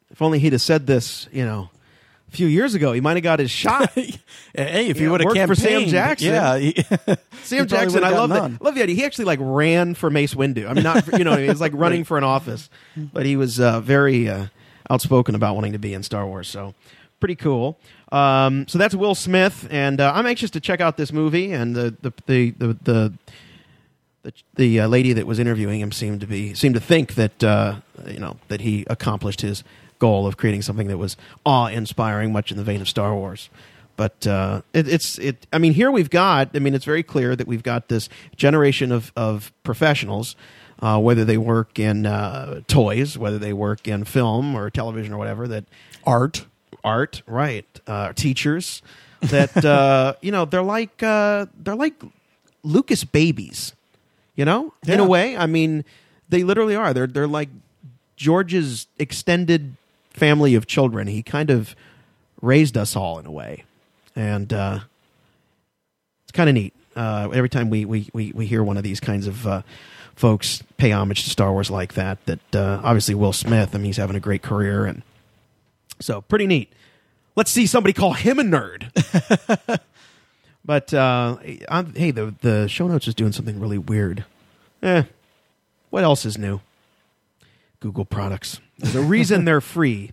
If only he'd have said this, a few years ago, he might have got his shot. Hey, if he would have worked for Sam Jackson. Yeah. Sam Jackson, I love that. Love the idea. He actually ran for Mace Windu. I mean, not, he was like running for an office, but he was very outspoken about wanting to be in Star Wars. So pretty cool. So that's Will Smith, and I'm anxious to check out this movie. And the lady that was interviewing him seemed to think that that he accomplished his goal of creating something that was awe-inspiring, much in the vein of Star Wars. But here we've got. It's very clear that we've got this generation of professionals, whether they work in toys, whether they work in film or television or whatever, that art, right? Teachers that they're like Lucas babies, in a way. They literally are. They're like George's extended family of children. He kind of raised us all in a way, and it's kind of neat. Every time we hear one of these kinds of folks pay homage to Star Wars like that, obviously Will Smith, he's having a great career, and so pretty neat. Let's see somebody call him a nerd. But hey, the show notes is doing something really weird. What else is new? Google products. There's a reason they're free.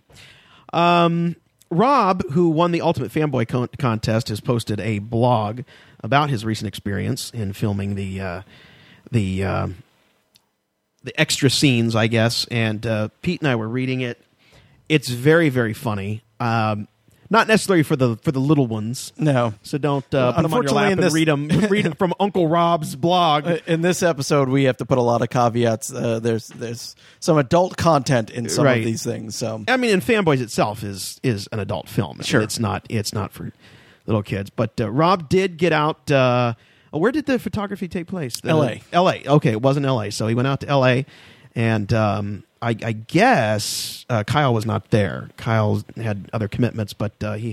Rob, who won the Ultimate Fanboy Contest, has posted a blog about his recent experience in filming the extra scenes, I guess. And Pete and I were reading it. It's very, very funny. Not necessarily for the little ones. No. So don't put them on your lap and read them from Uncle Rob's blog. In this episode, we have to put a lot of caveats. There's some adult content in some of these things. So and Fanboys itself is an adult film. Sure. It's not for little kids. But Rob did get out. Where did the photography take place? L.A. L.A. Okay, it wasn't L.A. So he went out to L.A. and I guess Kyle was not there. Kyle had other commitments, but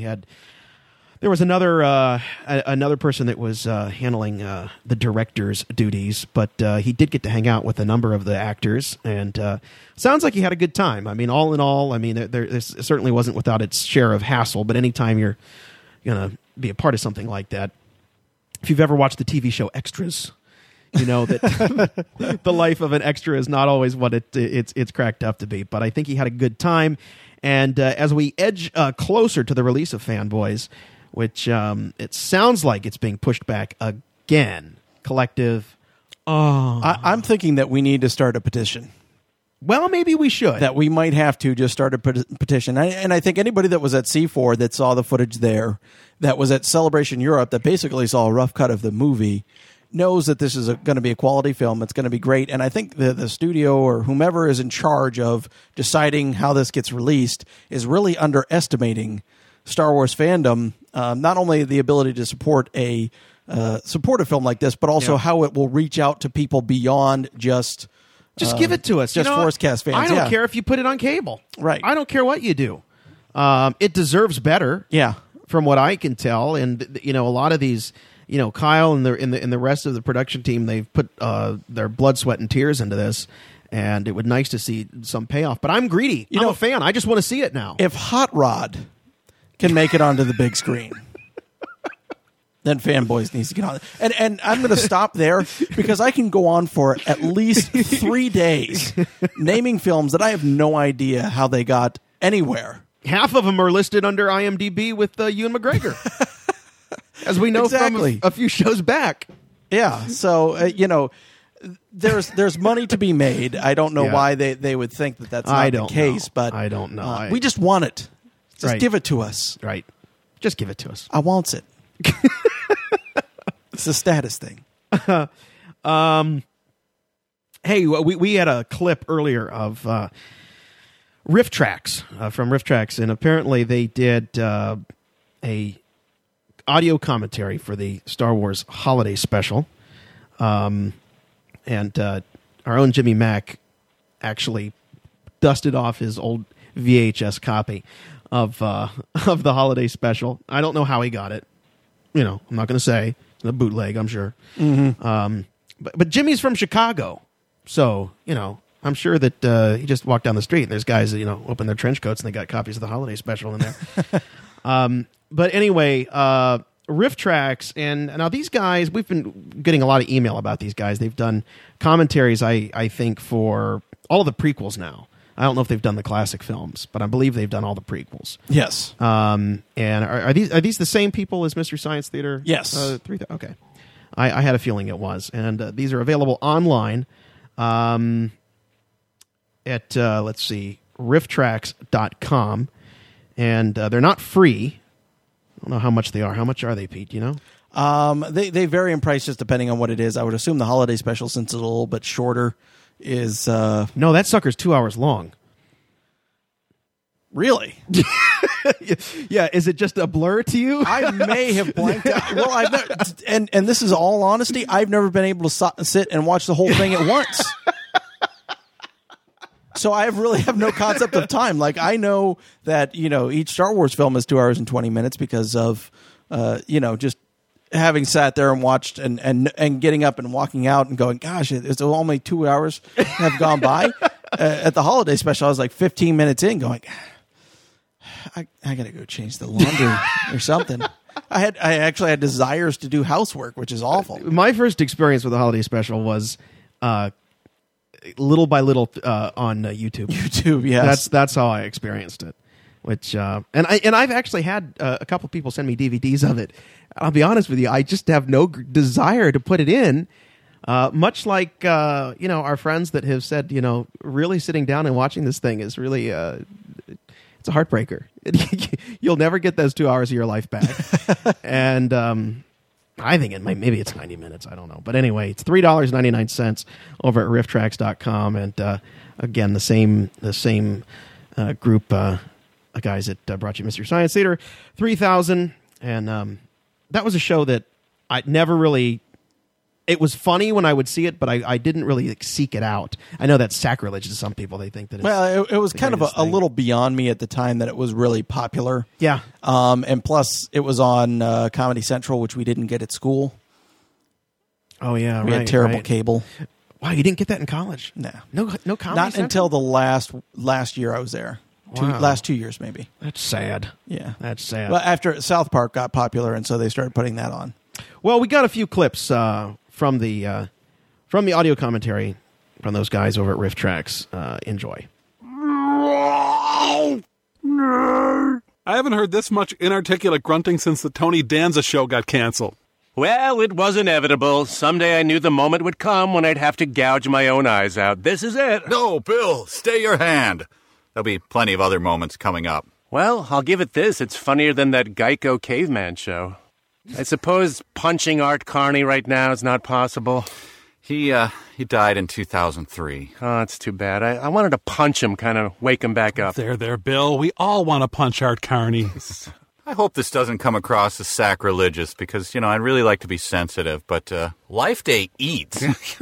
there was another person that was handling the director's duties, but he did get to hang out with a number of the actors, and sounds like he had a good time. All in all, there certainly wasn't without its share of hassle, but anytime you're going to be a part of something like that, if you've ever watched the TV show Extras, you know that the life of an extra is not always what it's cracked up to be. But I think he had a good time. And as we edge closer to the release of Fanboys, which it sounds like it's being pushed back again, Collective. I'm thinking that we need to start a petition. Well, maybe we should. That we might have to just start a petition. And I think anybody that was at C4 that saw the footage there, that was at Celebration Europe, that basically saw a rough cut of the movie, knows that this is going to be a quality film. It's going to be great. And I think the studio or whomever is in charge of deciding how this gets released is really underestimating Star Wars fandom, not only the ability to support a film like this, but also how it will reach out to people beyond just give it to us. Just Forcecast fans. I don't care if you put it on cable. Right. I don't care what you do. It deserves better. Yeah. From what I can tell. And, a lot of these, Kyle and the rest of the production team, they've put their blood, sweat, and tears into this. And it would be nice to see some payoff. But I'm greedy. I'm a fan. I just want to see it now. If Hot Rod can make it onto the big screen, then Fanboys needs to get on. And I'm going to stop there because I can go on for at least 3 days naming films that I have no idea how they got anywhere. Half of them are listed under IMDb with Ewan McGregor, as we know from a few shows back. Yeah, so there's money to be made. I don't know why they would think that that's not the case, but I don't know. We just want it. Just give it to us. Right. Just give it to us. I wants it. It's a status thing. Hey, we had a clip earlier of Riff Tracks from Riff Tracks, and apparently they did a audio commentary for the Star Wars holiday special, and our own Jimmy Mack actually dusted off his old VHS copy of the holiday special. I don't know how he got it. I'm not going to say. The bootleg, I'm sure. Mm-hmm. But Jimmy's from Chicago, so I'm sure that he just walked down the street and there's guys that, open their trench coats and they got copies of the holiday special in there. But anyway, Riff Tracks, and now these guys, we've been getting a lot of email about these guys. They've done commentaries, I think, for all of the prequels now. I don't know if they've done the classic films, but I believe they've done all the prequels. Yes. And are these the same people as Mystery Science Theater? Yes. Okay. I had a feeling it was. And these are available online at, let's see, rifftracks.com. And they're not free. I don't know how much they are. How much are they, Pete? Do you know? They vary in price just depending on what it is. I would assume the holiday special, since it's a little bit shorter, is... No, that sucker's 2 hours long. Really? Yeah, is it just a blur to you? I may have blanked out. Well, I've never, and this is all honesty, I've never been able to sit and watch the whole thing at once. So I really have no concept of time. Like, I know that, each Star Wars film is 2 hours and 20 minutes because of, just having sat there and watched and getting up and walking out and going, gosh, it's only 2 hours have gone by. At the holiday special, I was like 15 minutes in going, I got to go change the laundry or something. I actually had desires to do housework, which is awful. My first experience with the holiday special was little by little on YouTube. YouTube, yes. That's how I experienced it. Which and I've actually had a couple people send me DVDs of it. I'll be honest with you, I just have no desire to put it in. Much like our friends that have said, really sitting down and watching this thing is really it's a heartbreaker. You'll never get those 2 hours of your life back. And I think maybe it's 90 minutes. I don't know. But anyway, it's $3.99 over at rifftracks.com. And again, the same group of guys that brought you Mystery Science Theater, 3,000. And that was a show that I never really... It was funny when I would see it, but I didn't really seek it out. I know that's sacrilege to some people. They think that it's it was kind of a little beyond me at the time that it was really popular. Yeah. And plus, it was on Comedy Central, which we didn't get at school. Oh, yeah, we had terrible cable. Wow, you didn't get that in college? No Comedy Not Central? until the last year I was there. Wow. Last 2 years, maybe. That's sad. Yeah. That's sad. Well, after South Park got popular, and so they started putting that on. Well, we got a few clips from the audio commentary from those guys over at Riff Tracks. Enjoy. I haven't heard this much inarticulate grunting since the Tony Danza show got canceled. Well, it was inevitable. Someday I knew the moment would come when I'd have to gouge my own eyes out. This is it. No, Bill, stay your hand. There'll be plenty of other moments coming up. Well, I'll give it this. It's funnier than that Geico caveman show. I suppose punching Art Carney right now is not possible. He died in 2003. Oh, that's too bad. I wanted to punch him, kind of wake him back up. There, Bill. We all want to punch Art Carney. I hope this doesn't come across as sacrilegious because, I'd really like to be sensitive, but Life Day eats.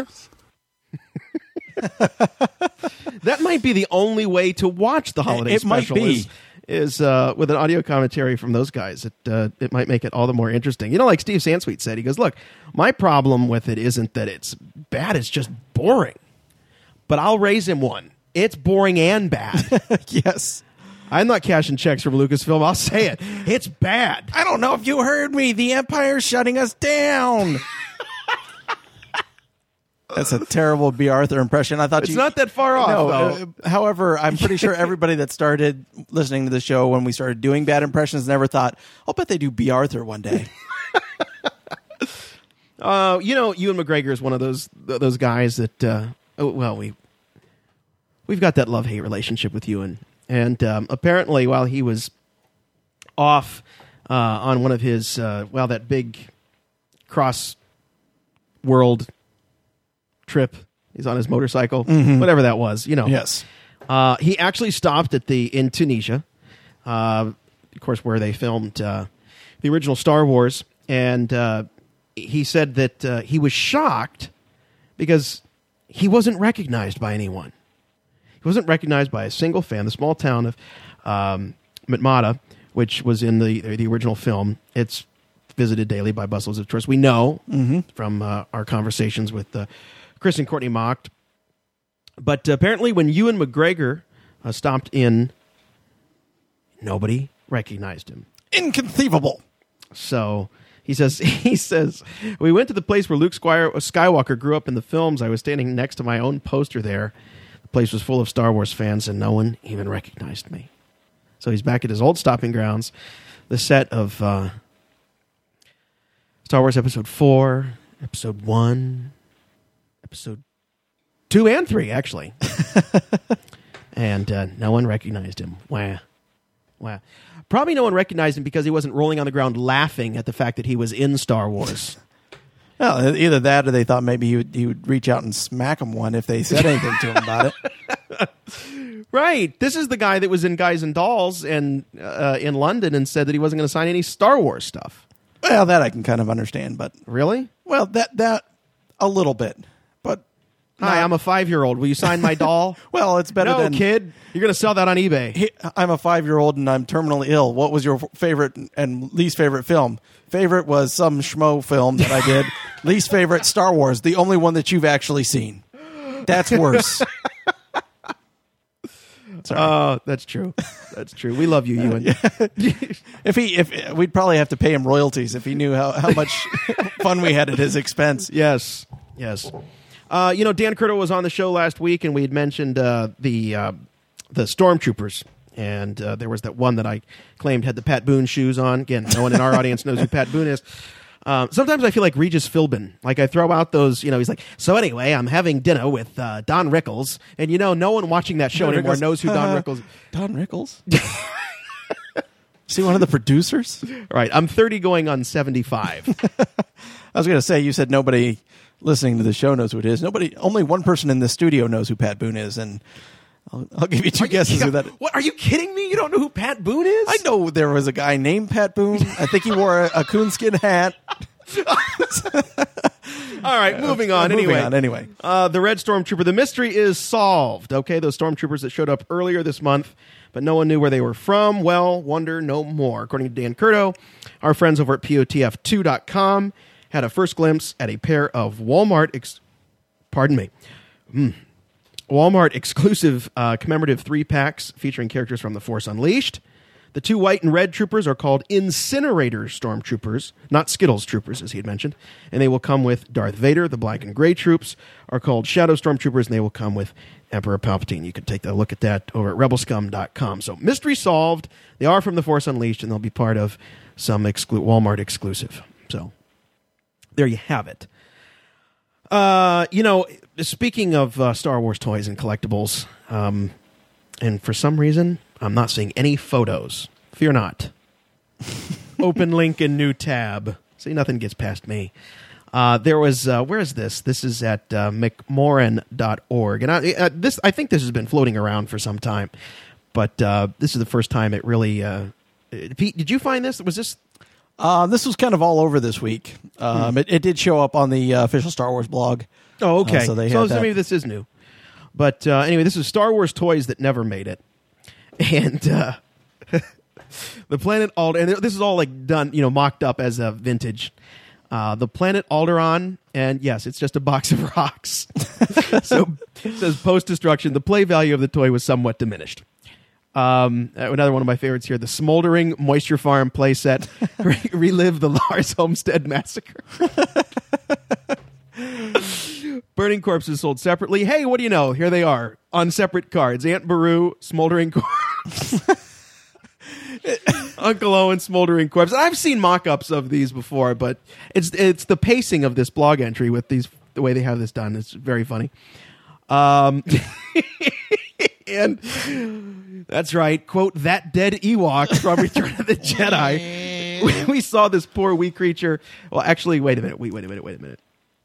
That might be the only way to watch the holiday special. It might be. Is with an audio commentary from those guys. It might make it all the more interesting. Like Steve Sansweet said, he goes, look, my problem with it isn't that it's bad, it's just boring. But I'll raise him one. It's boring and bad. Yes. I'm not cashing checks from Lucasfilm. I'll say it. It's bad. I don't know if you heard me. The Empire's shutting us down. That's a terrible B. Arthur impression. I thought it's not that far off. No, however, I'm pretty sure everybody that started listening to the show when we started doing bad impressions never thought, I'll bet they do B. Arthur one day. Ewan McGregor is one of those guys that we've got that love-hate relationship with Ewan. And apparently while he was off on one of his that big cross-world trip, he's on his motorcycle, whatever that was, Yes. He actually stopped in Tunisia, of course, where they filmed the original Star Wars, and he said that he was shocked because he wasn't recognized by anyone. He wasn't recognized by a single fan. The small town of Matmata, which was in the original film, it's visited daily by busloads of tourists. We know from our conversations with Chris and Courtney Mocht But apparently when Ewan McGregor stopped in, nobody recognized him. Inconceivable. So he says, we went to the place where Luke Skywalker grew up in the films. I was standing next to my own poster there. The place was full of Star Wars fans, and no one even recognized me. So he's back at his old stopping grounds, the set of Star Wars Episode 4, Episode 1, Episode 2 and 3, actually. And no one recognized him. Wow. Probably no one recognized him because he wasn't rolling on the ground laughing at the fact that he was in Star Wars. Well, either that or they thought maybe he would reach out and smack him one if they said anything to him about it. Right. This is the guy that was in Guys and Dolls and in London and said that he wasn't going to sign any Star Wars stuff. Well, that I can kind of understand, but... Really? Well, that a little bit, but... Hi, I'm a 5-year-old. Will you sign my doll? Well, it's better than... No, kid. You're going to sell that on eBay. I'm a 5-year-old and I'm terminally ill. What was your favorite and least favorite film? Favorite was some schmo film that I did. Least favorite, Star Wars, the only one that you've actually seen. That's worse. Oh, that's true. That's true. We love you, Ewan. If we'd probably have to pay him royalties if he knew how much fun we had at his expense. Yes. Dan Curto was on the show last week, and we had mentioned the Stormtroopers. And there was that one that I claimed had the Pat Boone shoes on. Again, no one in our audience knows who Pat Boone is. Sometimes I feel like Regis Philbin. Like I throw out those, he's like, so anyway, I'm having dinner with Don Rickles. And no one watching that show anymore knows who Don Rickles is. Don Rickles? Is he one of the producers? Right. I'm 30 going on 75. I was going to say, you said nobody listening to the show knows who it is. Only one person in the studio knows who Pat Boone is, and I'll give you two guesses who that is. What, are you kidding me? You don't know who Pat Boone is? I know there was a guy named Pat Boone. I think he wore a coonskin hat. All right, moving on. Anyway. The Red Stormtrooper. The mystery is solved. Okay, those Stormtroopers that showed up earlier this month, but no one knew where they were from. Well, wonder no more. According to Dan Curto, our friends over at POTF2.com had a first glimpse at a pair of Walmart exclusive commemorative 3-packs featuring characters from The Force Unleashed. The 2 white and red troopers are called Incinerator Stormtroopers, not Skittles Troopers, as he had mentioned. And they will come with Darth Vader. The black and gray troops are called Shadow Stormtroopers, and they will come with Emperor Palpatine. You can take a look at that over at rebelscum.com. So mystery solved. They are from The Force Unleashed, and they'll be part of some Walmart exclusive. So there you have it. Speaking of Star Wars toys and collectibles, and for some reason, I'm not seeing any photos. Fear not. Open link in new tab. See, nothing gets past me. There was, where is this? This is at mcmoran.org. And I think this has been floating around for some time, but this is the first time it really... Pete, did you find this? Was this... This was kind of all over this week. It did show up on the official Star Wars blog. Oh, okay. So maybe this is new. But anyway, this is Star Wars toys that never made it. And the planet Alderaan, and this is all done, mocked up as a vintage. The planet Alderaan, and yes, it's just a box of rocks. So it says post-destruction, the play value of the toy was somewhat diminished. Another one of my favorites here, the Smoldering Moisture Farm playset. Relive the Lars Homestead Massacre. Burning corpses sold separately. Hey, what do you know? Here they are on separate cards. Aunt Beru, Smoldering Corpse. Uncle Owen, Smoldering Corpse. And I've seen mock-ups of these before, but it's the pacing of this blog entry with the way they have this done. It's very funny. And that's right. Quote, that dead Ewok from Return of the Jedi. We saw this poor wee creature. Well, actually, wait a minute. Wait a minute.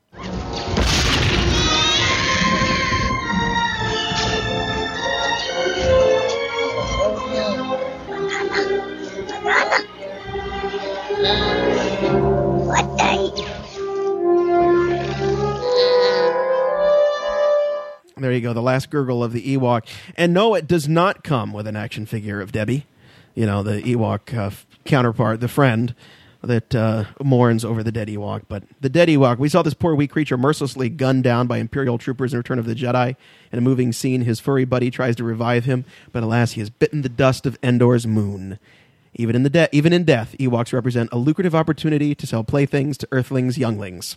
There you go, the last gurgle of the Ewok. And no, it does not come with an action figure of Debbie, the Ewok counterpart, the friend. that mourns over the dead Ewok. But the dead Ewok, we saw this poor weak creature mercilessly gunned down by Imperial troopers in Return of the Jedi. In a moving scene, his furry buddy tries to revive him, but alas, he has bitten the dust of Endor's moon. Even in death, Ewoks represent a lucrative opportunity to sell playthings to Earthlings' younglings.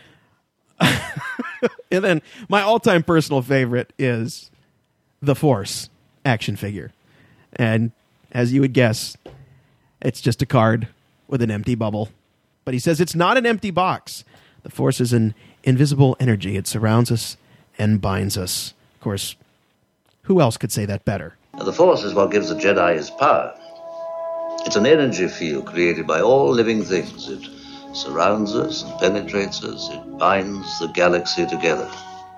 And then my all-time personal favorite is the Force action figure. And as you would guess, it's just a card with an empty bubble. But he says it's not an empty box. The Force is an invisible energy. It surrounds us and binds us. Of course, who else could say that better? The Force is what gives the Jedi his power. It's an energy field created by all living things. It surrounds us and penetrates us. It binds the galaxy together.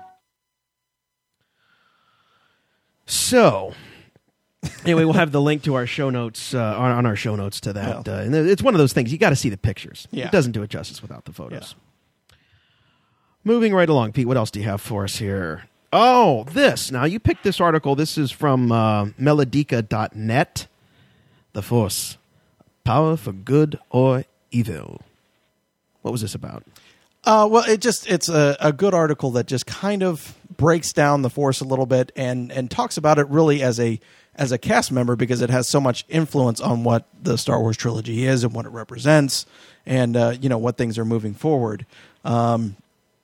So, anyway, we'll have the link to our show notes on our show notes to that. And it's one of those things, you got to see the pictures. Yeah. It doesn't do it justice without the photos. Yeah. Moving right along, Pete, what else do you have for us here? Oh, this. Now, you picked this article. This is from Melodica.net. The Force, power for good or evil. What was this about? Well, it's a good article that just kind of breaks down the Force a little bit and talks about it really as a cast member, because it has so much influence on what the Star Wars trilogy is and what it represents, and what things are moving forward. And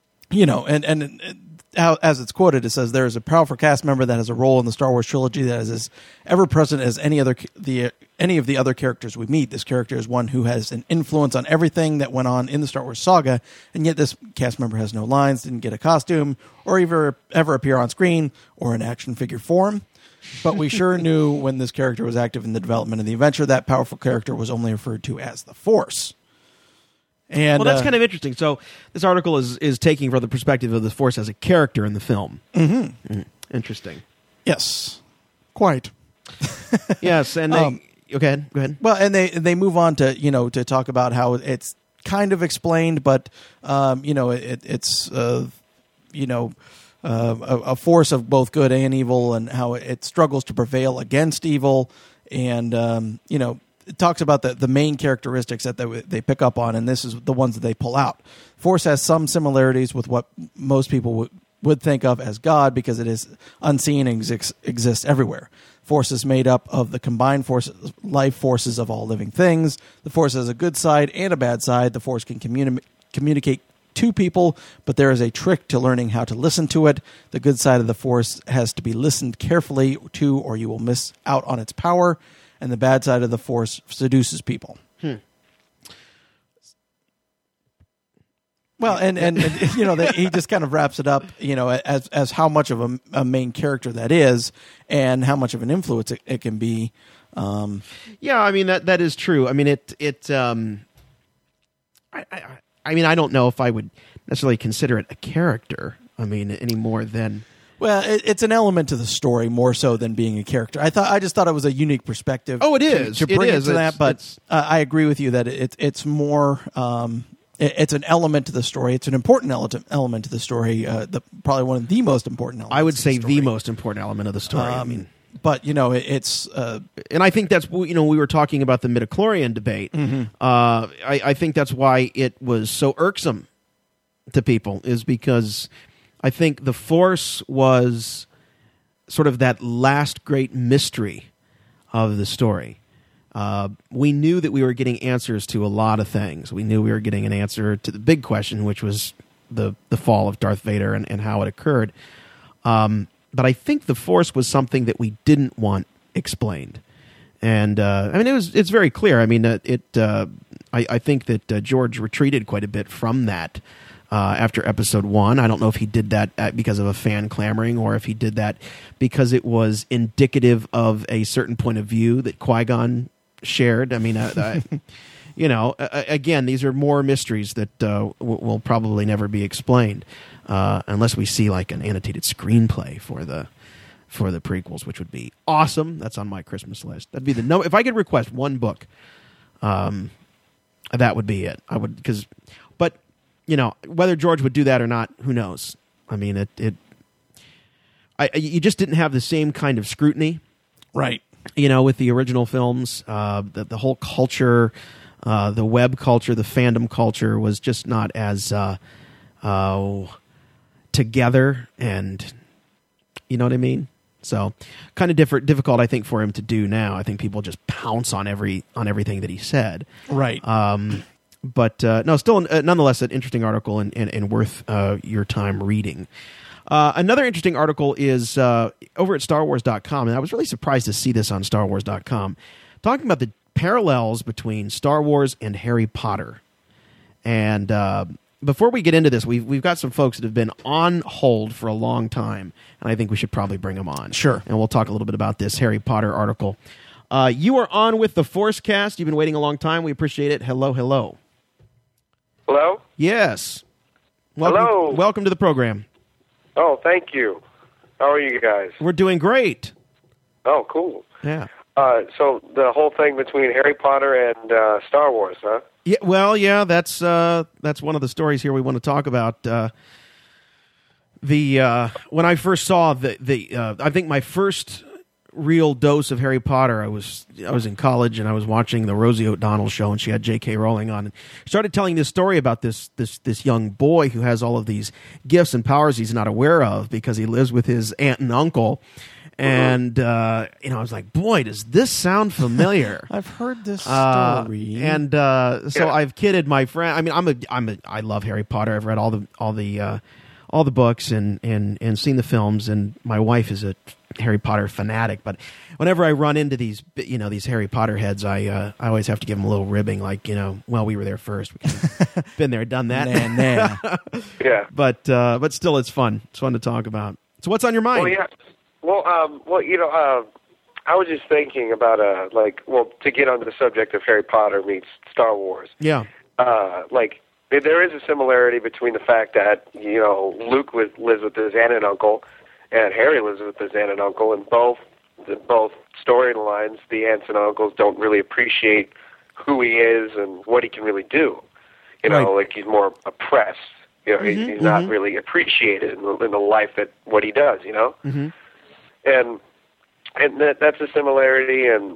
how, as it's quoted, it says there is a powerful cast member that has a role in the Star Wars trilogy that is as ever present as any of the other characters we meet. This character is one who has an influence on everything that went on in the Star Wars saga, and yet this cast member has no lines, didn't get a costume, or ever appear on screen or in action figure form. But we sure knew when this character was active in the development of the adventure, that powerful character was only referred to as the Force. And, well, that's kind of interesting. So this article is taking from the perspective of the Force as a character in the film. Mm-hmm. Interesting. Yes, quite. Yes, and okay, go ahead. Well, and they move on to to talk about how it's kind of explained, but it's a force of both good and evil, and how it struggles to prevail against evil, and it talks about the main characteristics that they pick up on, and this is the ones that they pull out. Force has some similarities with what most people would think of as God, because it is unseen and exists everywhere. Force is made up of the combined life forces of all living things. The Force has a good side and a bad side. The Force can communicate to people, but there is a trick to learning how to listen to it. The good side of the Force has to be listened carefully to, or you will miss out on its power. And the bad side of the Force seduces people. Well, and he just kind of wraps it up, as how much of a main character that is, and how much of an influence it can be. Yeah, I mean that is true. I mean I don't know if I would necessarily consider it a character. I mean, any more than. Well, it's an element to the story more so than being a character. I just thought it was a unique perspective. Oh, it is to bring it to that. But I agree with you that it's more. It's an element to the story. It's an important element to the story. Probably one of the most important elements. I would say the most important element of the story. But it's and I think that's we were talking about the midichlorian debate. Mm-hmm. I think that's why it was so irksome to people, is because I think the Force was sort of that last great mystery of the story. We knew that we were getting answers to a lot of things. We knew we were getting an answer to the big question, which was the fall of Darth Vader and how it occurred. But I think the Force was something that we didn't want explained. And it's very clear. I mean, I think that George retreated quite a bit from that after Episode 1. I don't know if he did that because of a fan clamoring, or if he did that because it was indicative of a certain point of view that Qui-Gon shared. I mean, again, these are more mysteries that will probably never be explained unless we see like an annotated screenplay for the prequels, which would be awesome. That's on my Christmas list. That'd be if I could request one book, that would be it. I would, but whether George would do that or not, who knows? I mean, you just didn't have the same kind of scrutiny, right? With the original films, the whole culture the web culture, the fandom culture was just not as together, and you know what I mean? So kind of difficult, I think, for him to do now. I think people just pounce on everything that he said. Right. But no, still, nonetheless, an interesting article and worth your time reading. Another interesting article is over at StarWars.com, and I was really surprised to see this on StarWars.com, talking about the parallels between Star Wars and Harry Potter. And before we get into this, we've got some folks that have been on hold for a long time, and I think we should probably bring them on. Sure. And we'll talk a little bit about this Harry Potter article. You are on with the Forcecast. You've been waiting a long time. We appreciate it. Hello. Hello? Yes. Hello. Welcome to the program. Oh, thank you. How are you guys? We're doing great. Oh, cool. Yeah. So the whole thing between Harry Potter and Star Wars, huh? Yeah. Well, yeah. That's one of the stories here we want to talk about. When I first saw I think my first real dose of Harry Potter, I was in college and I was watching the Rosie O'Donnell show, and she had J.K. Rowling on, and started telling this story about this young boy who has all of these gifts and powers he's not aware of because he lives with his aunt and uncle. And I was like, boy, does this sound familiar? I've heard this story. So I've kidded my friend. I mean, I love Harry Potter. I've read all the books and seen the films, and my wife is a Harry Potter fanatic. But whenever I run into these Harry Potter heads, I always have to give them a little ribbing, like, well, we were there first. We've been there, done that. Nah. Yeah. But still, it's fun. It's fun to talk about. So what's on your mind? Well, yeah. I was just thinking about to get on the subject of Harry Potter meets Star Wars. Yeah. There is a similarity between the fact that Luke lives with his aunt and uncle, and Harry lives with his aunt and uncle, and both storylines, the aunts and uncles don't really appreciate who he is and what he can really do. Like he's more oppressed. He's not really appreciated in the life that what he does. Mm-hmm. And that's a similarity, and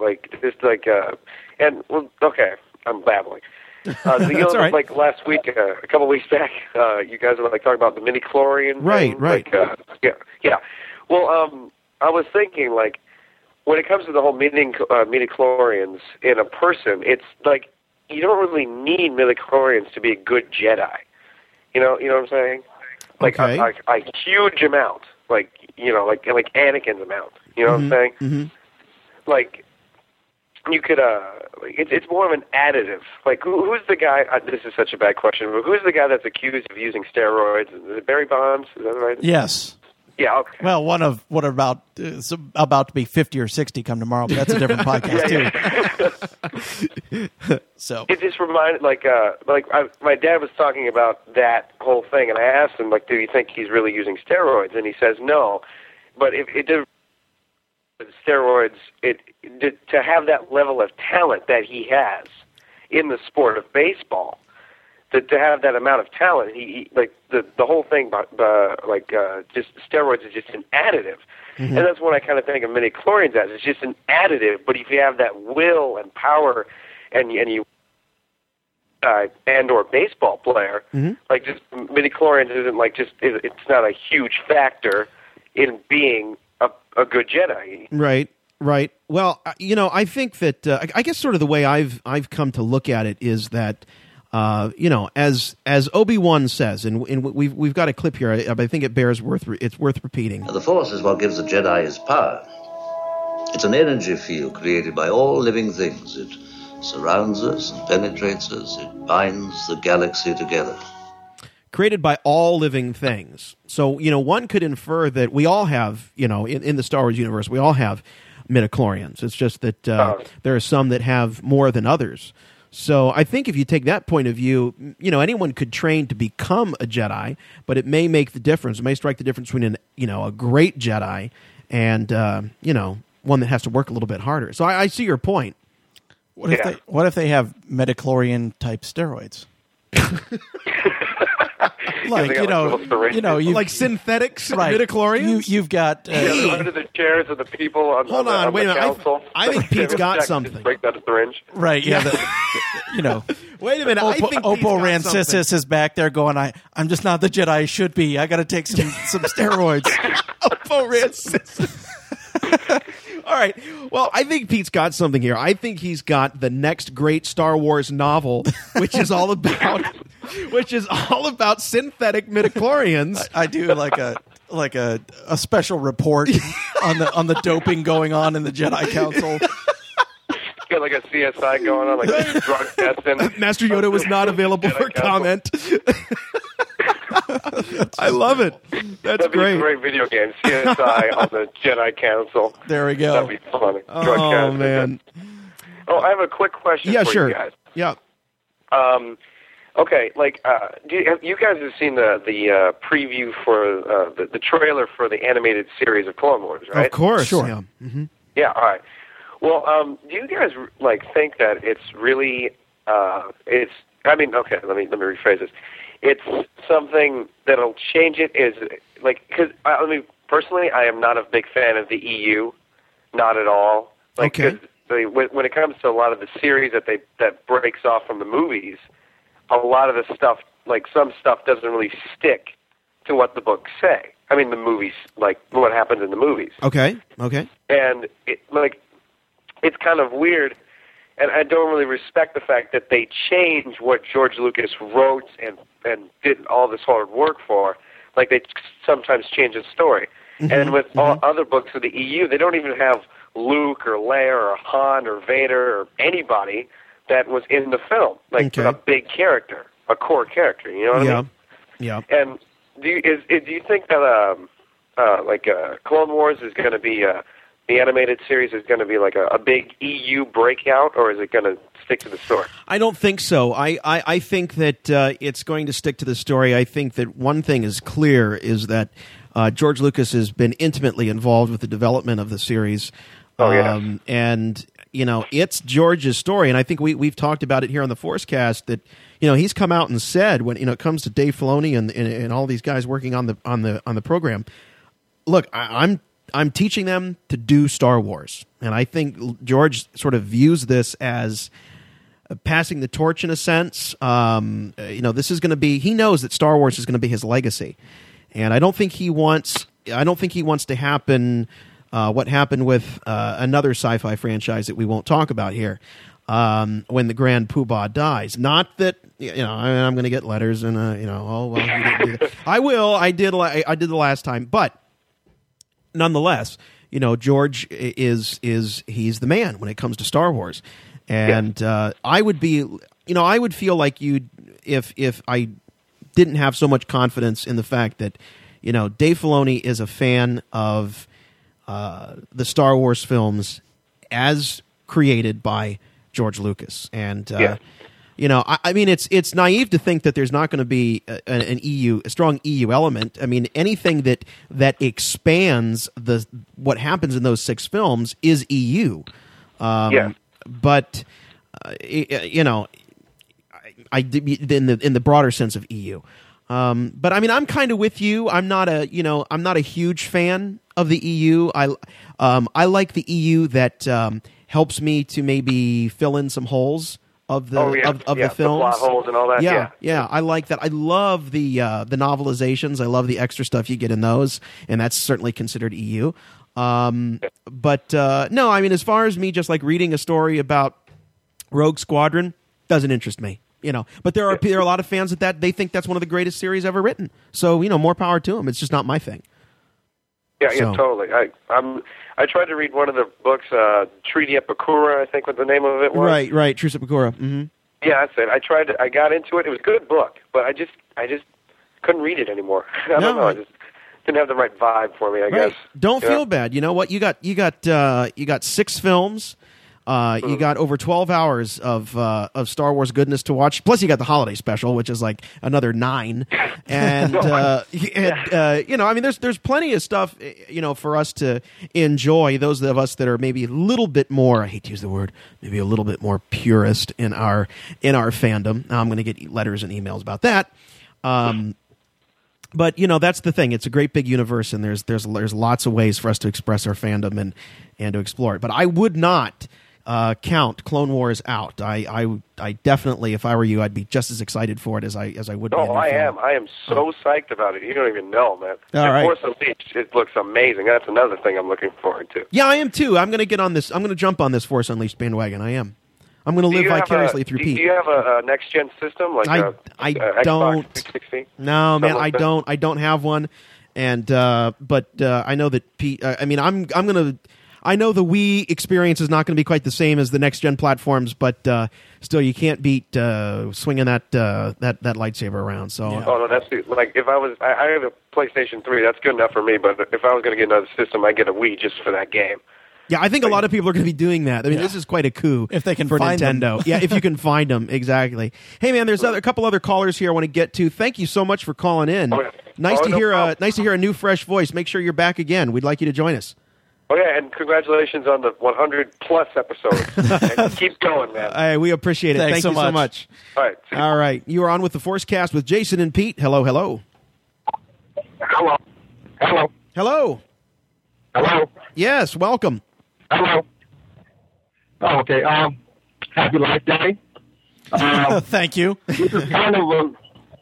okay, I'm babbling. That's all right. Like last week, a couple weeks back, you guys were talking about the midi-chlorian. Right. Yeah. Well, I was thinking, when it comes to the whole midi-chlorians in a person, it's like you don't really need midi-chlorians to be a good Jedi. You know what I'm saying? Okay. A huge amount, like Anakin's amount. You know what I'm saying? Mm-hmm. You could, it's more of an additive. Who's the guy? This is such a bad question, but who's the guy that's accused of using steroids? Is it Barry Bonds? Is that right? Yes. Yeah. Okay. Well, one of what are about to be 50 or 60 come tomorrow, but that's a different podcast too. So it just reminded, my dad was talking about that whole thing, and I asked him, do you think he's really using steroids? And he says no, but if it did steroids, to have that level of talent that he has in the sport of baseball, to have that amount of talent, he the whole thing, just steroids is just an additive, and that's what I kind of think of midi-chlorians as. It's just an additive, but if you have that will and power, and you and or baseball player, just midi-chlorians isn't it's not a huge factor in being a good Jedi. Right. Well, I think that I guess sort of the way I've come to look at it is that as Obi-Wan says, and we've got a clip here. I think it's worth repeating. The Force is what gives the Jedi his power. It's an energy field created by all living things. It surrounds us and penetrates us. It binds the galaxy together. Created by all living things. So, one could infer that we all have, in the Star Wars universe, we all have midichlorians. It's just that there are some that have more than others. So I think if you take that point of view, anyone could train to become a Jedi, but it may make the difference. It may strike the difference between a great Jedi and, one that has to work a little bit harder. So I see your point. What if they have midichlorian type steroids? like like synthetic midichlorians. You've got under the chairs of the people on Hold on, wait a minute. council. I think Pete's got something. Break out a syringe. Right, yeah. Wait a minute. I think Oppo Rancisis is back there going, I'm just not the Jedi I should be. I got to take some steroids. Oppo Rancisis. All right. Well, I think Pete's got something here. I think he's got the next great Star Wars novel, which is all about synthetic midichlorians. I do like a special report on the doping going on in the Jedi Council. Got like a CSI going on, like drug testing. Master Yoda was not available for comment. I love it. That's That'd be a great video game, CSI on the Jedi Council. There we go. That'd be funny. Oh, man. Oh, I have a quick question for you guys. Yeah. Okay, you guys have seen the preview for the trailer for the animated series of Clone Wars, right? Of course. Sure. Yeah. Mm-hmm. Yeah, all right. Well, do you guys think that it's really let me rephrase this. It's something that'll change it. Is because personally, I am not a big fan of the EU, not at all. Okay. When it comes to a lot of the series that breaks off from the movies, a lot of the stuff, some stuff doesn't really stick to what the books say. I mean, the movies, what happens in the movies. Okay. And it's kind of weird, and I don't really respect the fact that they change what George Lucas wrote and did all this hard work for. They sometimes change the story. Mm-hmm. And with all other books of the EU, they don't even have Luke or Leia or Han or Vader or anybody that was in the film, a big character, a core character. You know what I mean? Yeah. And do you think that Clone Wars is going to be the animated series is going to be a big EU breakout, or is it going to stick to the story? I don't think so. I think that it's going to stick to the story. I think that one thing is clear is that George Lucas has been intimately involved with the development of the series. Oh, yeah. And, it's George's story. And I think we've talked about it here on the Forcecast that, he's come out and said when, it comes to Dave Filoni and all these guys working on the program, look, I'm teaching them to do Star Wars. And I think George sort of views this as passing the torch in a sense. This is going to be, he knows that Star Wars is going to be his legacy. And I don't think he wants to happen what happened with another sci-fi franchise that we won't talk about here when the Grand Poobah dies. Not that, I'm going to get letters and, he didn't do that. I will. I did the last time. But nonetheless, George he's the man when it comes to Star Wars. And I would feel like if I didn't have so much confidence in the fact that, Dave Filoni is a fan of the Star Wars films as created by George Lucas. And, it's naive to think that there's not going to be a strong EU element. I mean, anything that expands what happens in those 6 films is EU. But, in the broader sense of EU. But I mean, I'm kind of with you. I'm not a huge fan of the EU. I like the EU that helps me to maybe fill in some holes of the the films, the plot holes and all that. Yeah, I like that. I love the novelizations. I love the extra stuff you get in those, and that's certainly considered EU. But no, I mean, as far as me just reading a story about Rogue Squadron, doesn't interest me. But there are a lot of fans that they think that's one of the greatest series ever written. So more power to them. It's just not my thing. Yeah, totally. I tried to read one of the books, Treaty at Bakura, I think what the name of it was. Right, Truce at Bakura. Mm-hmm. Yeah, that's it. I got into it. It was a good book, but I just couldn't read it anymore. I don't know. I just didn't have the right vibe for me, I guess. Don't feel bad. You know what? You got 6 films. You got over 12 hours of Star Wars goodness to watch. Plus, you got the holiday special, which is another 9. And I mean, there's plenty of stuff, for us to enjoy. Those of us that are maybe a little bit more, I hate to use the word, maybe a little bit more purist in our fandom. Now, I'm going to get letters and emails about that. But that's the thing. It's a great big universe, and there's lots of ways for us to express our fandom and to explore it. But I would not count Clone Wars out. I definitely, if I were you, I'd be just as excited for it as I would. No, I am. I am so psyched about it. You don't even know, man. All right. Force Unleashed, it looks amazing. That's another thing I'm looking forward to. Yeah, I am too. I'm going to get on this. I'm going to jump on this Force Unleashed bandwagon. I am. I'm going to live vicariously through Pete. Do you have a next-gen system like I don't. Xbox 360? No, man, like I don't. I don't have one. And but I know that Pete. I mean, I'm going to. I know the Wii experience is not going to be quite the same as the next-gen platforms, but still, you can't beat swinging that lightsaber around. So, Oh no, that's like if I have a PlayStation 3, that's good enough for me. But if I was going to get another system, I'd get a Wii just for that game. Yeah, I think a lot of people are going to be doing that. I mean, this is quite a coup if they can for find Nintendo. them. Yeah, if you can find them, exactly. Hey, man, there's a couple other callers here I want to get to. Thank you so much for calling in. Nice to hear a new, fresh voice. Make sure you're back again. We'd like you to join us. Oh yeah, and congratulations on the 100+ episodes. And keep going, man. Hey, we appreciate it. Thanks Thank you so much. All right. All right. You are on with the Forcecast with Jason and Pete. Hello, hello. Hello. Hello. Hello. Hello. Yes, welcome. Hello. Oh, okay. Happy Life Day. Thank you. This is kind of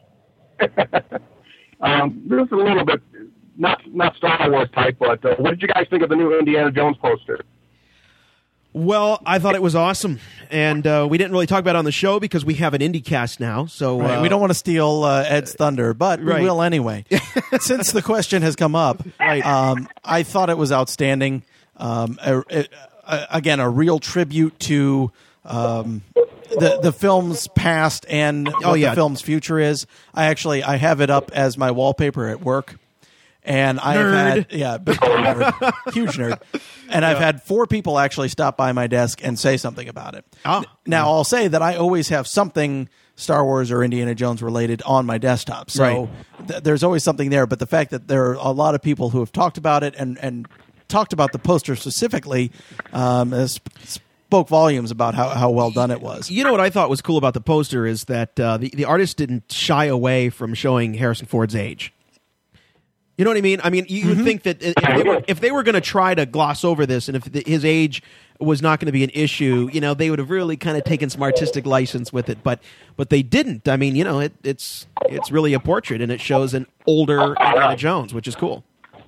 this is a little bit not Star Wars type, but what did you guys think of the new Indiana Jones poster? Well, I thought it was awesome, and we didn't really talk about it on the show because we have an IndieCast now. So we don't want to steal Ed's thunder, but we will anyway. Since the question has come up, I thought it was outstanding. Again, a real tribute to the film's past and what the film's future is. I have it up as my wallpaper at work. And I have had, big nerd, huge nerd. And I've had 4 people actually stop by my desk and say something about it. Now, I'll say that I always have something Star Wars or Indiana Jones related on my desktop. So there's always something there. But the fact that there are a lot of people who have talked about it and talked about the poster specifically spoke volumes about how well done it was. You know what I thought was cool about the poster is that the artist didn't shy away from showing Harrison Ford's age. You know what I mean? I mean, you would think that if they were going to try to gloss over this, and if his age was not going to be an issue, they would have really kind of taken some artistic license with it. But they didn't. I mean, it's really a portrait, and it shows an older Indiana Jones, which is cool.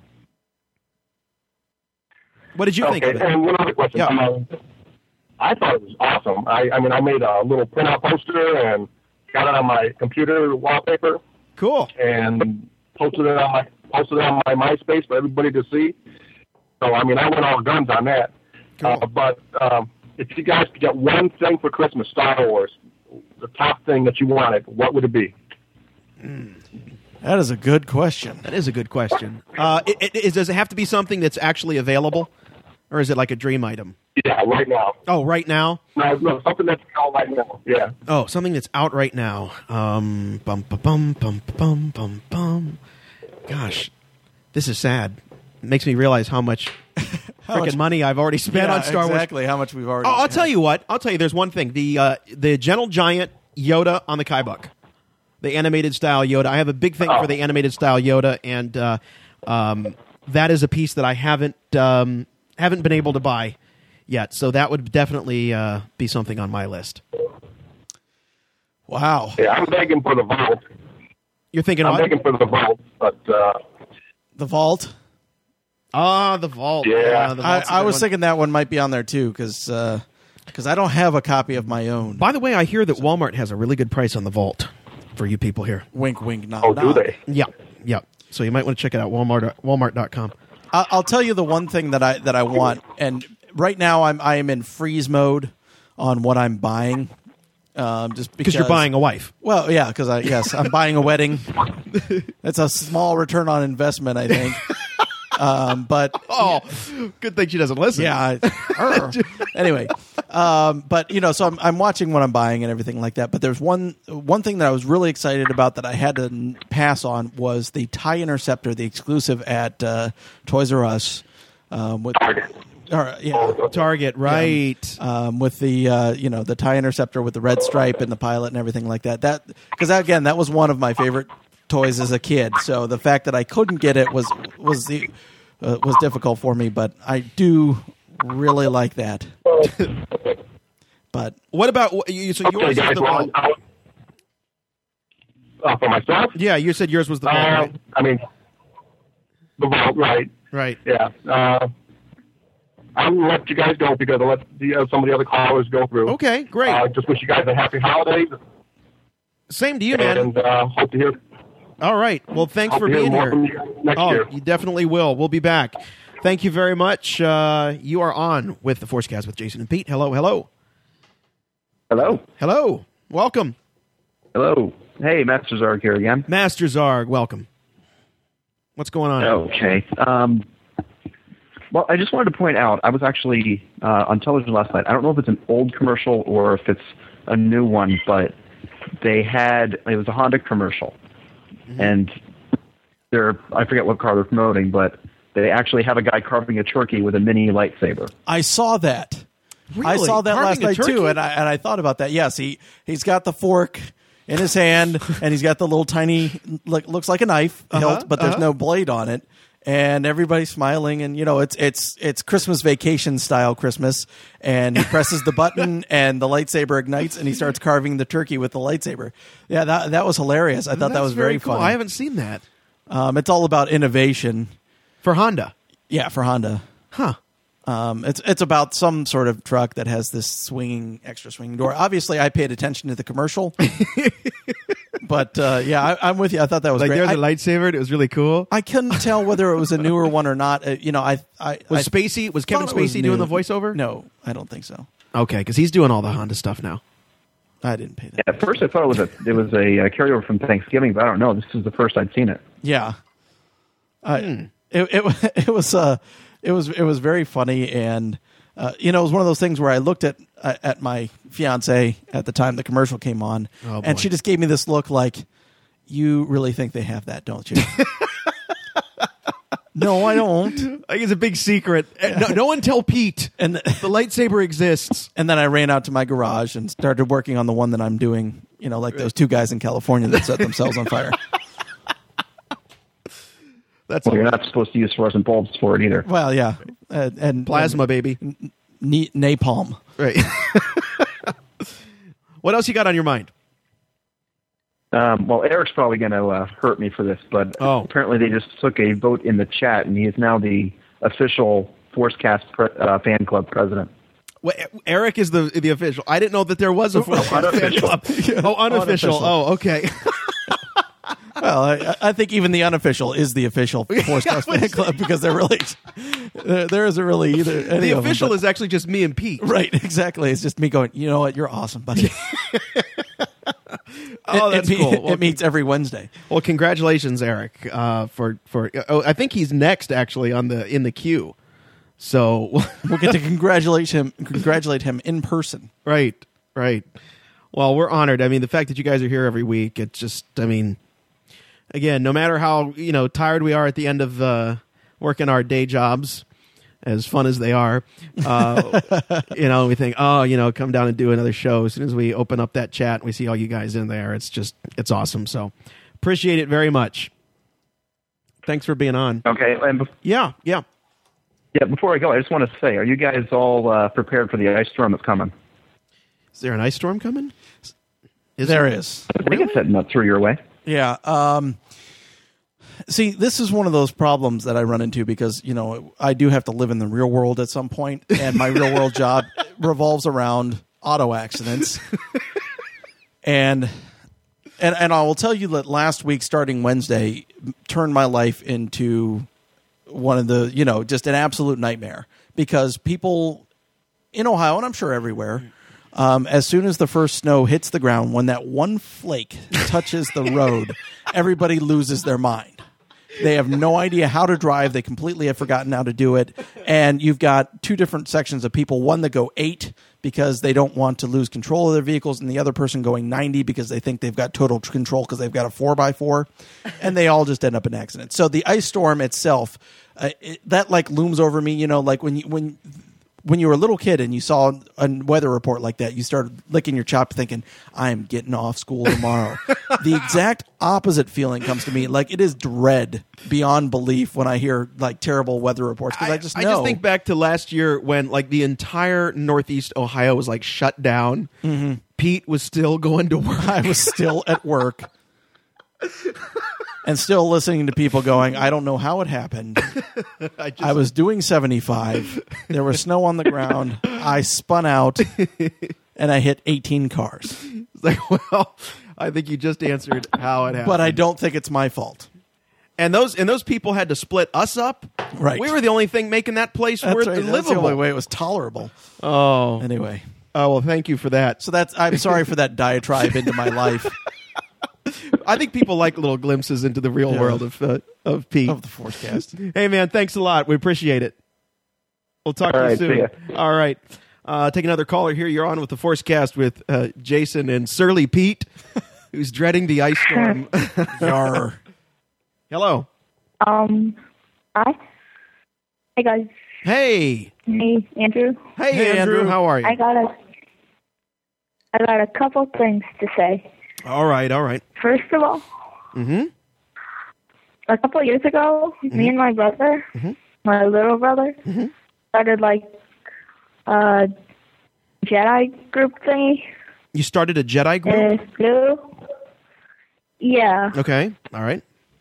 What did you think of it? And one other question. Yeah. I thought it was awesome. I mean, I made a little printout poster and got it on my computer wallpaper. Cool. And posted it on my MySpace for everybody to see. So, I mean, I went all guns on that. Cool. But if you guys could get one thing for Christmas, Star Wars, the top thing that you wanted, what would it be? That is a good question. That is a good question. Does it have to be something that's actually available, or is it like a dream item? Yeah, right now. Oh, right now? No, something that's out right now. Yeah. Oh, something that's out right now. Bum bum bum bum bum bum bum. Gosh, this is sad. It makes me realize how much freaking money I've already spent on Star Wars. Exactly how much we've already. I'll tell you what. I'll tell you. There's one thing. The Gentle Giant Yoda on the Kaibuck, the animated style Yoda. I have a big thing for the animated style Yoda, and that is a piece that I haven't been able to buy yet. So that would definitely be something on my list. Wow. Yeah, I'm begging for the vault. You're thinking I'm begging for the vault, but the vault. The vault. Yeah, I was thinking that one might be on there too because I don't have a copy of my own. By the way, I hear that Walmart has a really good price on the vault for you people here. Wink, wink, nod. Oh, do they? Yeah. So you might want to check it out. Walmart.com. I'll tell you the one thing that I want, and right now I am in freeze mode on what I'm buying. Just because you're buying a wife. Well, yeah, because I'm buying a wedding. It's a small return on investment, I think. But good thing she doesn't listen. Yeah. Anyway, but so I'm watching what I'm buying and everything like that. But there's one thing that I was really excited about that I had to pass on was the TIE Interceptor, the exclusive at Toys R Us. With Target, right? With the the TIE Interceptor with the red stripe and the pilot and everything like that. That because that was one of my favorite toys as a kid, so the fact that I couldn't get it was difficult for me. But I do really like that. But what about you? So yours is the vault. For myself? Yeah, you said yours was the vault, right? I mean, the vault, right? Right. Yeah. I'll let you guys go because I'll let some of the other callers go through. Okay, great. Just wish you guys a happy holidays. Same to you, man. And hope to hear. All right. Well, thanks for being here. Next year. You definitely will. We'll be back. Thank you very much. You are on with the Forcecast with Jason and Pete. Hello, hello. Hello. Hello. Welcome. Hello. Hey, Master Zarg here again. Master Zarg, welcome. What's going on? Okay. Well, I just wanted to point out, I was actually on television last night. I don't know if it's an old commercial or if it's a new one, but it was a Honda commercial. Mm-hmm. And I forget what car they're promoting, but they actually have a guy carving a turkey with a mini lightsaber. I saw that. Really? I saw that last night too, and I thought about that. Yes, he's got the fork in his hand, and he's got the little tiny, looks like a knife hilt, but there's no blade on it. And everybody's smiling, and it's Christmas Vacation style Christmas. And he presses the button, and the lightsaber ignites, and he starts carving the turkey with the lightsaber. Yeah, that was hilarious. I thought that was very cool. funny. I haven't seen that. It's all about innovation for Honda. Yeah, for Honda. Huh. It's about some sort of truck that has this extra swinging door. Obviously, I paid attention to the commercial, but I'm with you. I thought that was great. There's a lightsaber. It was really cool. I couldn't tell whether it was a newer one or not. Was Kevin Spacey doing the voiceover? No, I don't think so. Okay, because he's doing all the Honda stuff now. I didn't pay that. Yeah, at first, I thought it was a carryover from Thanksgiving, but I don't know. This is the first I'd seen it. Yeah, it was very funny, and it was one of those things where I looked at my fiance at the time the commercial came on, and she just gave me this look like, "You really think they have that, don't you?" No, I don't. I think it's a big secret. No one tell Pete. And the lightsaber exists. And then I ran out to my garage and started working on the one that I'm doing. Like those two guys in California that set themselves on fire. You're not supposed to use fluorescent bulbs for it either. Well, yeah, and plasma, baby, napalm. Right. What else you got on your mind? Well, Eric's probably going to hurt me for this, but apparently they just took a vote in the chat, and he is now the official Forcecast fan club president. Well, Eric is the official. I didn't know that there was a Forcecast fan club. Unofficial. Oh, okay. Well, I think even the unofficial is the official Forcecast fan club because there isn't really either. The official is actually just me and Pete. Right, exactly. It's just me going, you know what, you're awesome, buddy. That's cool. It meets every Wednesday. Well, congratulations, Eric. For I think he's next actually in the queue. So we'll get to congratulate him in person. Right. Well, we're honored. I mean, the fact that you guys are here every week, it's just, again, no matter how tired we are at the end of working our day jobs, as fun as they are, we think, come down and do another show. As soon as we open up that chat and we see all you guys in there, it's awesome. So appreciate it very much. Thanks for being on. Okay. Yeah. Before I go, I just want to say, are you guys all prepared for the ice storm that's coming? Is there an ice storm coming? There is. I think it's heading up through your way. Yeah. See, this is one of those problems that I run into because, I do have to live in the real world at some point, and my real world job revolves around auto accidents. And I will tell you that last week, starting Wednesday, turned my life into one of the, just an absolute nightmare because people in Ohio, and I'm sure everywhere, as soon as the first snow hits the ground, when that one flake touches the road, everybody loses their mind. They have no idea how to drive. They completely have forgotten how to do it. And you've got two different sections of people, one that go 8 because they don't want to lose control of their vehicles, and the other person going 90 because they think they've got total control because they've got a 4x4, and they all just end up in accidents. So the ice storm itself, that looms over me, like when when you were a little kid and you saw a weather report like that, you started licking your chop thinking, I'm getting off school tomorrow. The exact opposite feeling comes to me. Like, it is dread beyond belief when I hear like terrible weather reports, because I just know. I just think back to last year when like the entire Northeast Ohio was like shut down. Mm-hmm. Pete was still going to work. I was still at work. And still listening to people going, I don't know how it happened. I was doing 75. There was snow on the ground. I spun out, and I hit 18 cars. It's like, well, I think you just answered how it happened. But I don't think it's my fault. And those people had to split us up. Right. We were the only thing making that place worth livable. That's the only way it was tolerable. Oh. Anyway. Oh, well, thank you for that. So I'm sorry for that diatribe into my life. I think people like little glimpses into the real world of Pete. Of the Forcecast. Hey, man, thanks a lot. We appreciate it. We'll talk to you soon. See ya. All right. Take another caller here. You're on with the Forcecast with Jason and Surly Pete, who's dreading the ice storm. Yar. Hello. Hi. Hey, guys. Hey. Hey, Andrew. Hey, Andrew. How are you? I got a couple things to say. All right. First of all, a couple of years ago, me and my brother, my little brother, started like a Jedi group thingy. You started a Jedi group? Yeah. Okay. All right.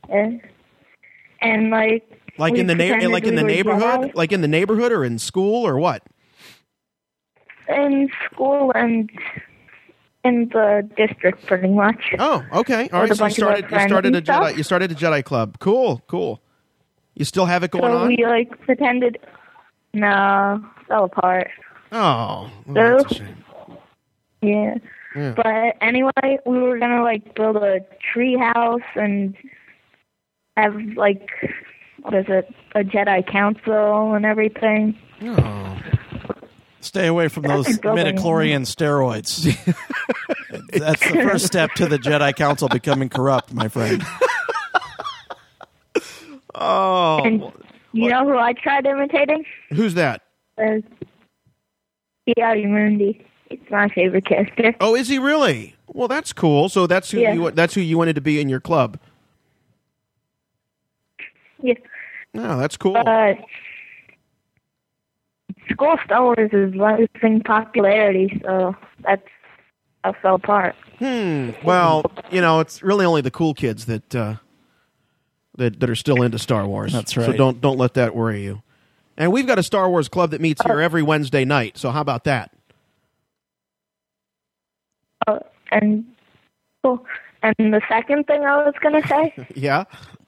And like in the neighborhood, like in the neighborhood, or in school, or what? In school and in the district, pretty much. Oh, okay. All right. So you started a Jedi club. Cool. You still have it going on? So we like pretended. No, fell apart. Oh, well, that's a shame. Yeah. But anyway, we were gonna like build a tree house and have like, what is it, a Jedi council and everything. Oh. Stay away from those midichlorian steroids. That's the first step to the Jedi Council becoming corrupt, my friend. Oh. And you know who I tried imitating? Who's that? Ki-Adi-Mundi. It's my favorite character. Oh, is he really? Well, that's cool. So that's who you wanted to be in your club. Yeah. Oh, that's cool. School Star Wars is losing popularity, so that's how it fell apart. Well, it's really only the cool kids that are still into Star Wars. That's right. So don't let that worry you. And we've got a Star Wars club that meets here every Wednesday night. So how about that? And the second thing I was going to say. Yeah.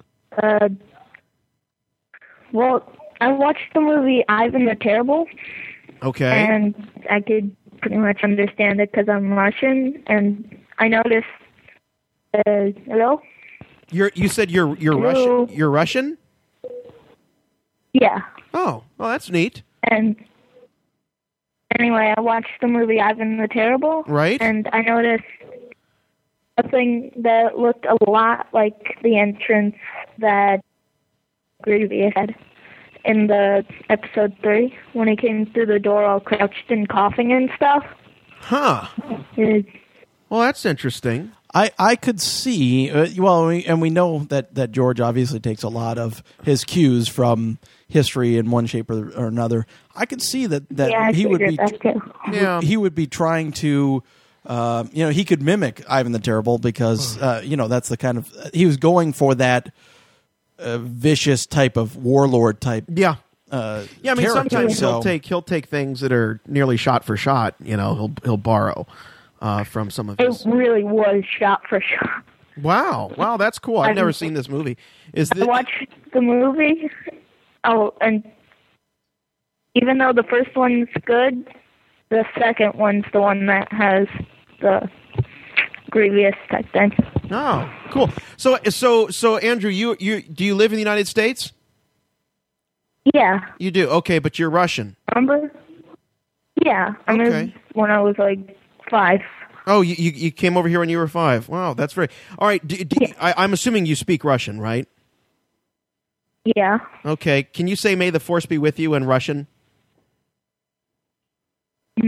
Well, I watched the movie Ivan the Terrible. Okay. And I could pretty much understand it because I'm Russian, and I noticed. Hello. You said you're Russian. You're Russian? Yeah. Oh, well, that's neat. And anyway, I watched the movie Ivan the Terrible. Right. And I noticed a thing that looked a lot like the entrance that Grievous had in the episode 3 when he came through the door all crouched and coughing and stuff. Huh. Well, that's interesting. I could see, we know that George obviously takes a lot of his cues from history in one shape or another. I could see that he would be trying to, he could mimic Ivan the Terrible because, that's the kind of, he was going for that vicious type of warlord type. Yeah. I mean, sometimes he'll take things that are nearly shot for shot. He'll borrow from some of his. It really was shot for shot. Wow, that's cool. I've never seen this movie. I watched the movie. Oh, and even though the first one's good, the second one's the one that has the Grievous type thing. Oh, cool. So Andrew, you do you live in the United States? Yeah. You do? Okay, but you're Russian. Remember? Yeah. I moved when I was like 5. Oh, you came over here when you were 5. Wow, that's very... All right, I'm assuming you speak Russian, right? Yeah. Okay, can you say "May the Force be with you" in Russian?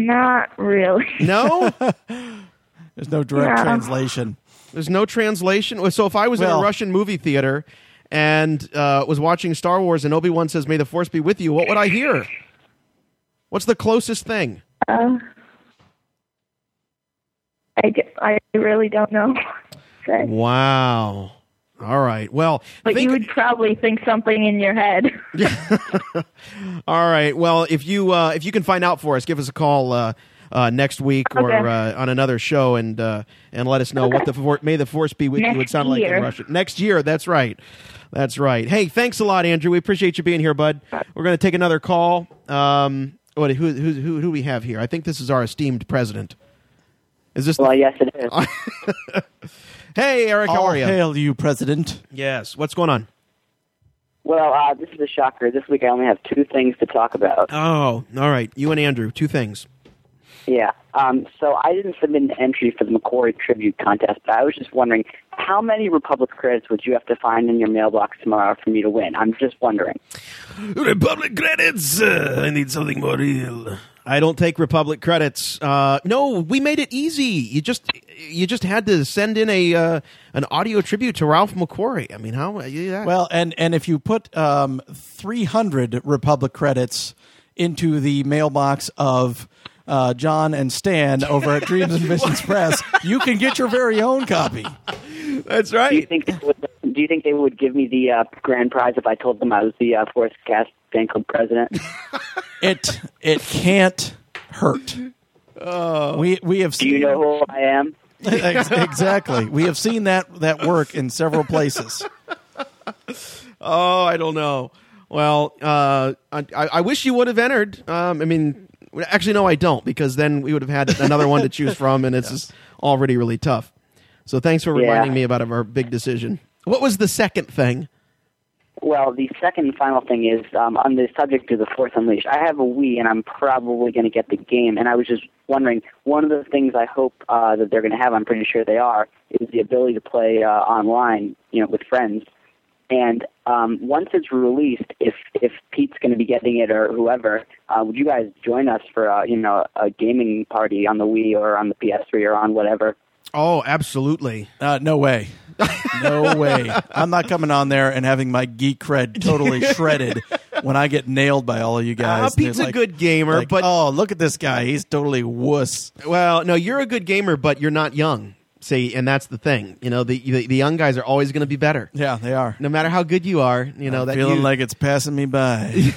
Not really. No? There's no direct No. translation. There's no translation? So if I was in a Russian movie theater and was watching Star Wars and Obi-Wan says, "May the Force be with you," what would I hear? What's the closest thing? I really don't know. Wow. All right. Well, But you would probably think something in your head. all right. Well, if you can find out for us, give us a call next week or on another show and let us know what the May the Force be with you would sound like in Russian. Next year. That's right. That's right. Hey, thanks a lot, Andrew. We appreciate you being here, bud. We're going to take another call. Who do we have here? I think this is our esteemed president. Is this? Well, yes, it is. Hey, Eric, how are you? Hail you, President. Yes. What's going on? Well, this is a shocker. This week I only have two things to talk about. Oh, all right. You and Andrew, two things. Yeah. So I didn't submit an entry for the McQuarrie Tribute Contest, but I was just wondering, how many Republic credits would you have to find in your mailbox tomorrow for me to win? I'm just wondering. Republic credits. I need something more real. I don't take Republic credits. No, we made it easy. You just had to send in an audio tribute to Ralph McQuarrie. I mean, how? Yeah. Well, and if you put 300 Republic credits into the mailbox of John and Stan over at Dreams and Visions Press, you can get your very own copy. That's right. Do you think they would give me the grand prize if I told them I was the Force Cast fan club president? It can't hurt. We have. Do you know who I am? Exactly. We have seen that work in several places. Oh, I don't know. Well, I wish you would have entered. I mean, actually, no, I don't, because then we would have had another one to choose from, and it's just already really tough. So thanks for reminding me about our big decision. What was the second thing? Well, the second and final thing is on the subject of the Force Unleashed. I have a Wii, and I'm probably going to get the game. And I was just wondering, one of the things I hope that they're going to have, I'm pretty sure they are, is the ability to play online, with friends. And once it's released, if Pete's going to be getting it or whoever, would you guys join us for a gaming party on the Wii or on the PS3 or on whatever? Oh, absolutely. No way. No way. I'm not coming on there and having my geek cred totally shredded when I get nailed by all of you guys. Pete's a good gamer, but... Oh, look at this guy. He's totally wuss. Well, no, you're a good gamer, but you're not young. See, and that's the thing. The young guys are always going to be better. Yeah, they are. No matter how good you are, I'm feeling like it's passing me by.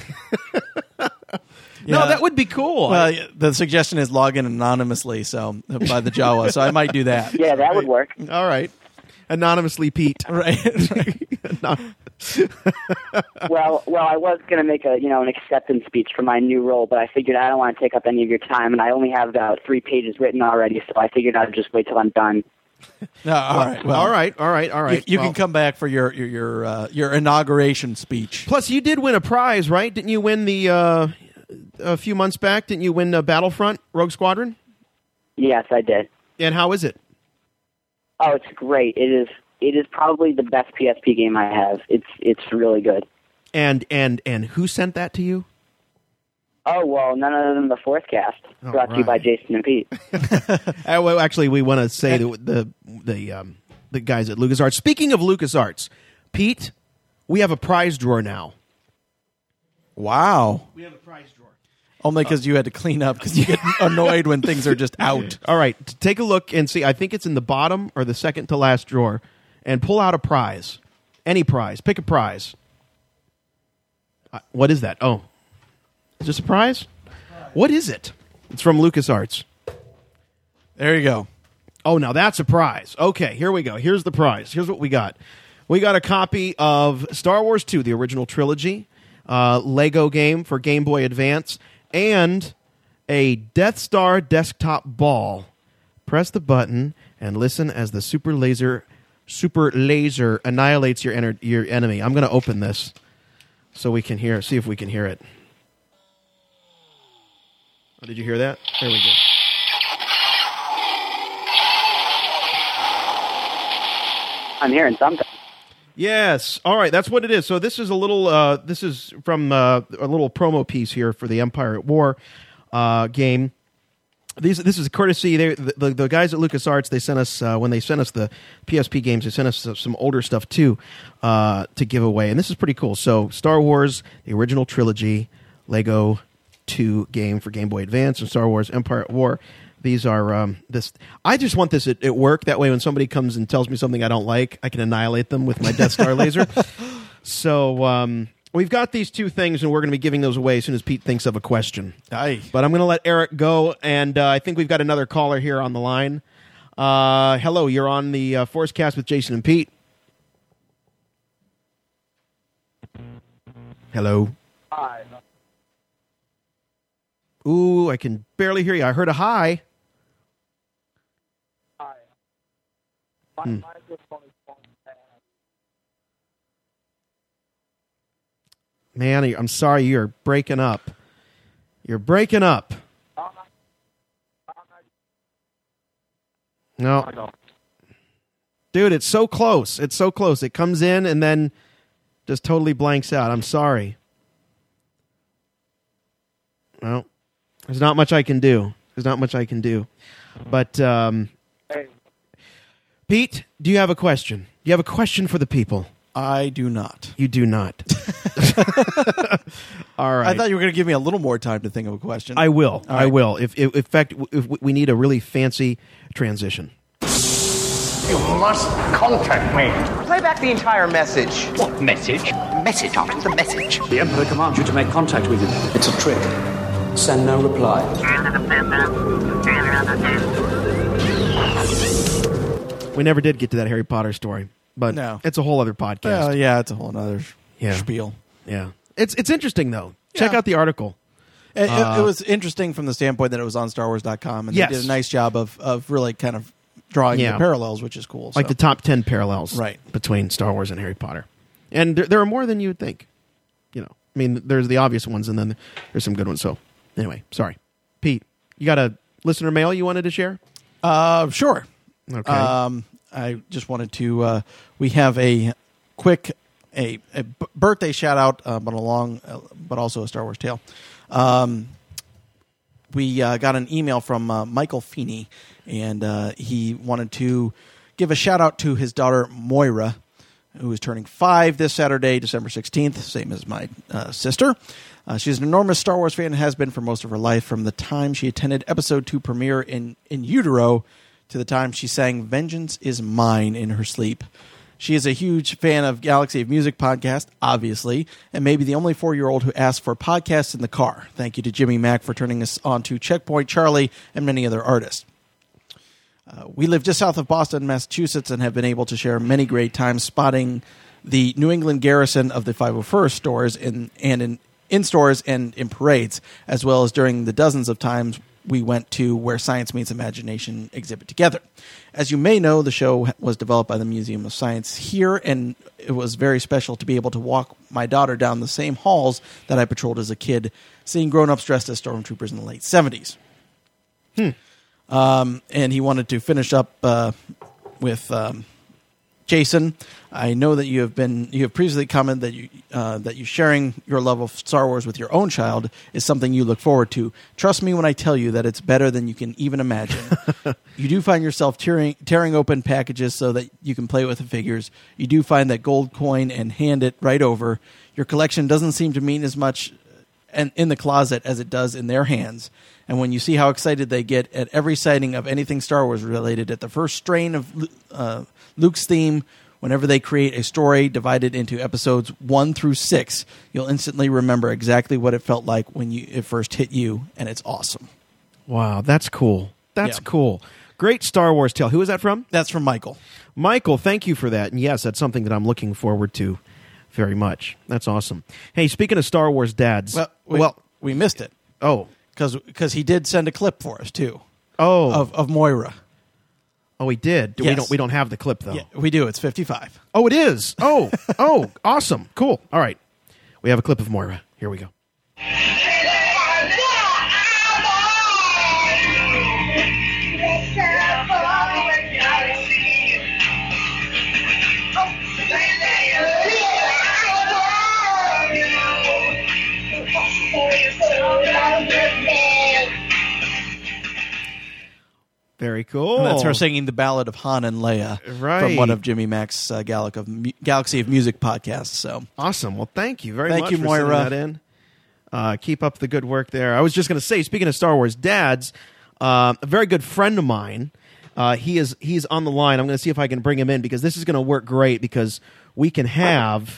No, that would be cool. Well, the suggestion is log in anonymously, so by the Jawa. So I might do that. Yeah, that would work. All right, anonymously, Pete. Right. Well, I was going to make an acceptance speech for my new role, but I figured I don't want to take up any of your time, and I only have about 3 pages written already, so I figured I'd just wait till I'm done. No, all right. Well, all right. You can come back for your inauguration speech. Plus, you did win a prize, right? Didn't you win a few months back? Didn't you win Battlefront Rogue Squadron? Yes, I did. And how is it? Oh, it's great. It is probably the best PSP game I have. It's really good. And who sent that to you? Oh, well, none other than the Fourth Cast, brought to you by Jason and Pete. Well, actually, we want to say the guys at LucasArts. Speaking of LucasArts, Pete, we have a prize drawer now. Wow. We have a prize drawer. Only because you had to clean up because you get annoyed when things are just out. All right, take a look and see. I think it's in the bottom or the second to last drawer. And pull out a prize. Any prize. Pick a prize. What is that? Oh. Is this a prize? What is it? It's from LucasArts. There you go. Oh, now that's a prize. Okay, here we go. Here's the prize. Here's what we got. We got a copy of Star Wars 2, the original trilogy, Lego game for Game Boy Advance, and a Death Star desktop ball. Press the button and listen as the super laser annihilates your enemy. I'm going to open this so we can see if we can hear it. Oh, did you hear that? There we go. I'm hearing something. Yes. All right. That's what it is. So this is a little. This is from a little promo piece here for the Empire at War game. This is courtesy. The guys at LucasArts, they sent us when they sent us the PSP games. They sent us some older stuff too to give away, and this is pretty cool. So, Star Wars: The Original Trilogy, Lego 2 game for Game Boy Advance, and Star Wars: Empire at War. These are this. I just want this at work. That way, when somebody comes and tells me something I don't like, I can annihilate them with my Death Star laser. So. We've got these 2 things, and we're going to be giving those away as soon as Pete thinks of a question. Aye. But I'm going to let Eric go, and I think we've got another caller here on the line. Hello, you're on the Forcecast with Jason and Pete. Hello. Hi. Ooh, I can barely hear you. I heard a hi. Hi. My microphone is on. Man, I'm sorry, you're breaking up. You're breaking up. No. Dude, it's so close. It's so close. It comes in and then just totally blanks out. I'm sorry. Well, there's not much I can do. But, Pete, do you have a question? Do you have a question for the people? I do not. You do not. All right. I thought you were going to give me a little more time to think of a question. I will. All right. I will. In fact, if we need a really fancy transition. You must contact me. Play back the entire message. What message? Message after the message. The Emperor commands you to make contact with him. It's a trick. Send no reply. We never did get to that Harry Potter story, but it's a whole other podcast. Yeah, it's a whole other spiel. Yeah. It's interesting, though. Check out the article. It was interesting from the standpoint that it was on StarWars.com, and they did a nice job of really kind of drawing the parallels, which is cool. Like the top 10 parallels right. between Star Wars and Harry Potter. And there are more than you would think. You know, I mean, there's the obvious ones, and then there's some good ones. So, anyway, sorry. Pete, you got a listener mail you wanted to share? Sure. Okay. I just wanted to. We have a quick a birthday shout out, but also a Star Wars tale. We got an email from Michael Feeney, and he wanted to give a shout out to his daughter Moira, who is turning 5 this Saturday, December 16th, same as my sister. She's an enormous Star Wars fan and has been for most of her life, from the time she attended Episode 2 premiere in utero to the time she sang "Vengeance is Mine" in her sleep. She is a huge fan of Galaxy of Music podcast, obviously, and maybe the only 4-year-old who asked for podcasts in the car. Thank you to Jimmy Mack for turning us on to Checkpoint Charlie and many other artists. We live just south of Boston, Massachusetts, and have been able to share many great times spotting the New England garrison of the 501st stores in stores and in parades, as well as during the dozens of times we went to Where Science Meets Imagination exhibit together. As you may know, the show was developed by the Museum of Science here, and it was very special to be able to walk my daughter down the same halls that I patrolled as a kid, seeing grown-ups dressed as stormtroopers in the late 70s. And he wanted to finish up with Jason. I know that you have previously commented that you sharing your love of Star Wars with your own child is something you look forward to. Trust me when I tell you that it's better than you can even imagine. You do find yourself tearing open packages so that you can play with the figures. You do find that gold coin and hand it right over. Your collection doesn't seem to mean as much in the closet as it does in their hands. And when you see how excited they get at every sighting of anything Star Wars related, at the first strain of Luke's theme, whenever they create a story divided into episodes 1 through 6, you'll instantly remember exactly what it felt like when it first hit you, and it's awesome. Wow, that's cool. That's cool. Great Star Wars tale. Who is that from? That's from Michael. Michael, thank you for that. And yes, that's something that I'm looking forward to very much. That's awesome. Hey, speaking of Star Wars dads. Well, we missed it. Oh. Because he did send a clip for us, too. Oh. Of Moira. Oh, he did? Yes. We don't have the clip, though. Yeah, we do. It's 55. Oh, it is? Oh, awesome. Cool. All right. We have a clip of Moira. Here we go. Very cool. And that's her singing the Ballad of Han and Leia from one of Jimmy Mac's Galaxy of Music podcasts. So awesome. Well, thank you very much for Moira. Sending that in. Keep up the good work there. I was just going to say, speaking of Star Wars dads, a very good friend of mine, he's on the line. I'm going to see if I can bring him in because this is going to work great because we can have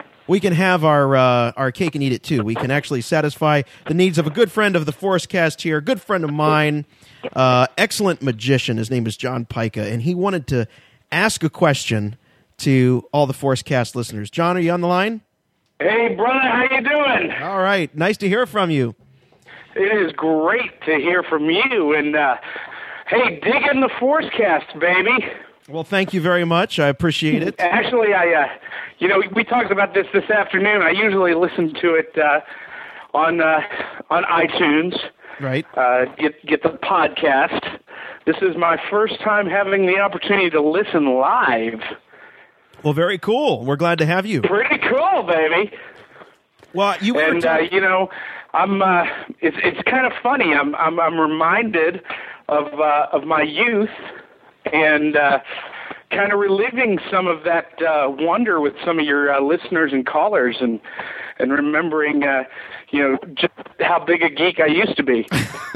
our cake and eat it too. We can actually satisfy the needs of a good friend of the Forcecast here, a good friend of mine, excellent magician. His name is John Pica, and he wanted to ask a question to all the Forcecast listeners. John, are you on the line? Hey, brother, how you doing? All right, nice to hear from you. It is great to hear from you, and hey, dig in the Forcecast, baby. Well, thank you very much. I appreciate it. Actually, we talked about this afternoon. I usually listen to it on iTunes. Right. Get the podcast. This is my first time having the opportunity to listen live. Well, very cool. We're glad to have you. Pretty cool, baby. Well, I'm. It's kind of funny. I'm reminded of my youth and kind of reliving some of that wonder with some of your listeners and callers, and remembering just how big a geek I used to be.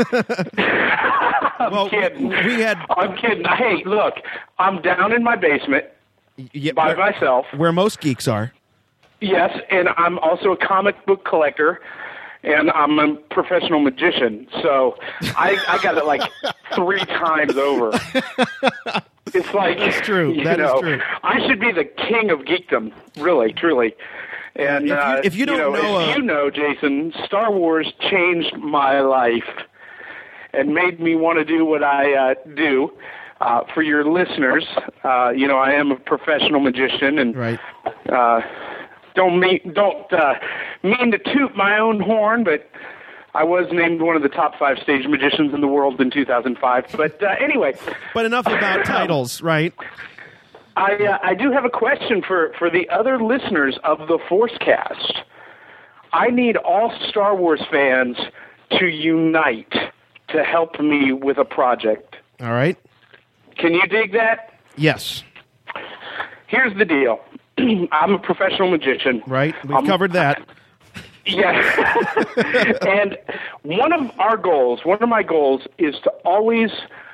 I'm kidding. I'm kidding. Hey, look, I'm down in my basement by myself, where most geeks are. Yes, and I'm also a comic book collector, and I'm a professional magician, so I got it like 3 times over. It's like, that's true. That is true. I should be the king of geekdom, really, truly. And if you don't know, Jason, Star Wars changed my life and made me want to do what I do. For your listeners, I am a professional magician, and right. Don't mean to toot my own horn, but I was named one of the top 5 stage magicians in the world in 2005. But anyway. But enough about titles, right? I do have a question for the other listeners of the Forcecast. I need all Star Wars fans to unite to help me with a project. All right. Can you dig that? Yes. Here's the deal. I'm a professional magician. Right. We've covered that. Yeah. And one of my goals is to always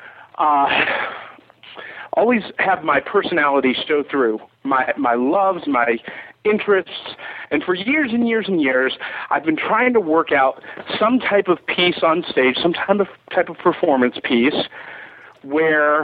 have my personality show through, my loves, my interests. And for years and years and years, I've been trying to work out some type of piece on stage, some type of performance piece where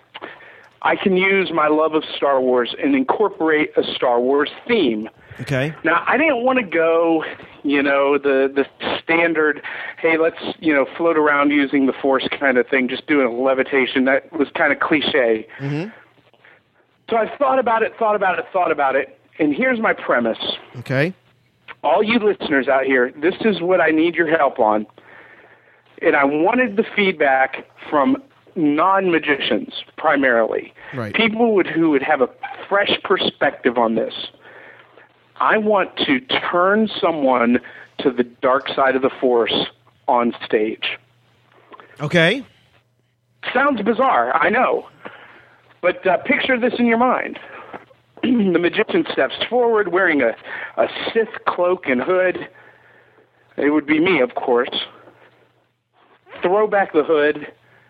I can use my love of Star Wars and incorporate a Star Wars theme. Okay. Now, I didn't want to go, the standard, hey, let's, float around using the Force kind of thing, just doing a levitation. That was kind of cliche. Mm-hmm. So I thought about it, and here's my premise. Okay. All you listeners out here, this is what I need your help on. And I wanted the feedback from non-magicians, primarily. Right. People who would have a fresh perspective on this. I want to turn someone to the dark side of the Force on stage. Okay. Sounds bizarre, I know. But picture this in your mind. The magician steps forward wearing a Sith cloak and hood. It would be me, of course. Throw back the hood.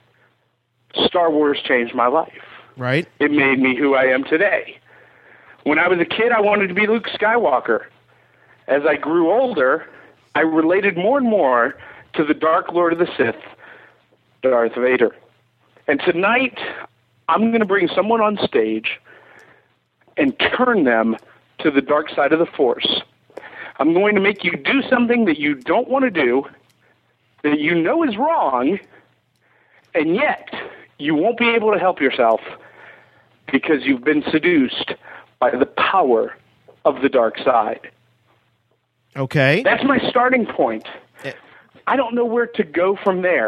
Star Wars changed my life. Right. It made me who I am today. When I was a kid, I wanted to be Luke Skywalker. As I grew older, I related more and more to the Dark Lord of the Sith, Darth Vader. And tonight, I'm going to bring someone on stage and turn them to the dark side of the Force. I'm going to make you do something that you don't want to do, that you know is wrong, and yet you won't be able to help yourself because you've been seduced by the power of the dark side. Okay. That's my starting point. I don't know where to go from there.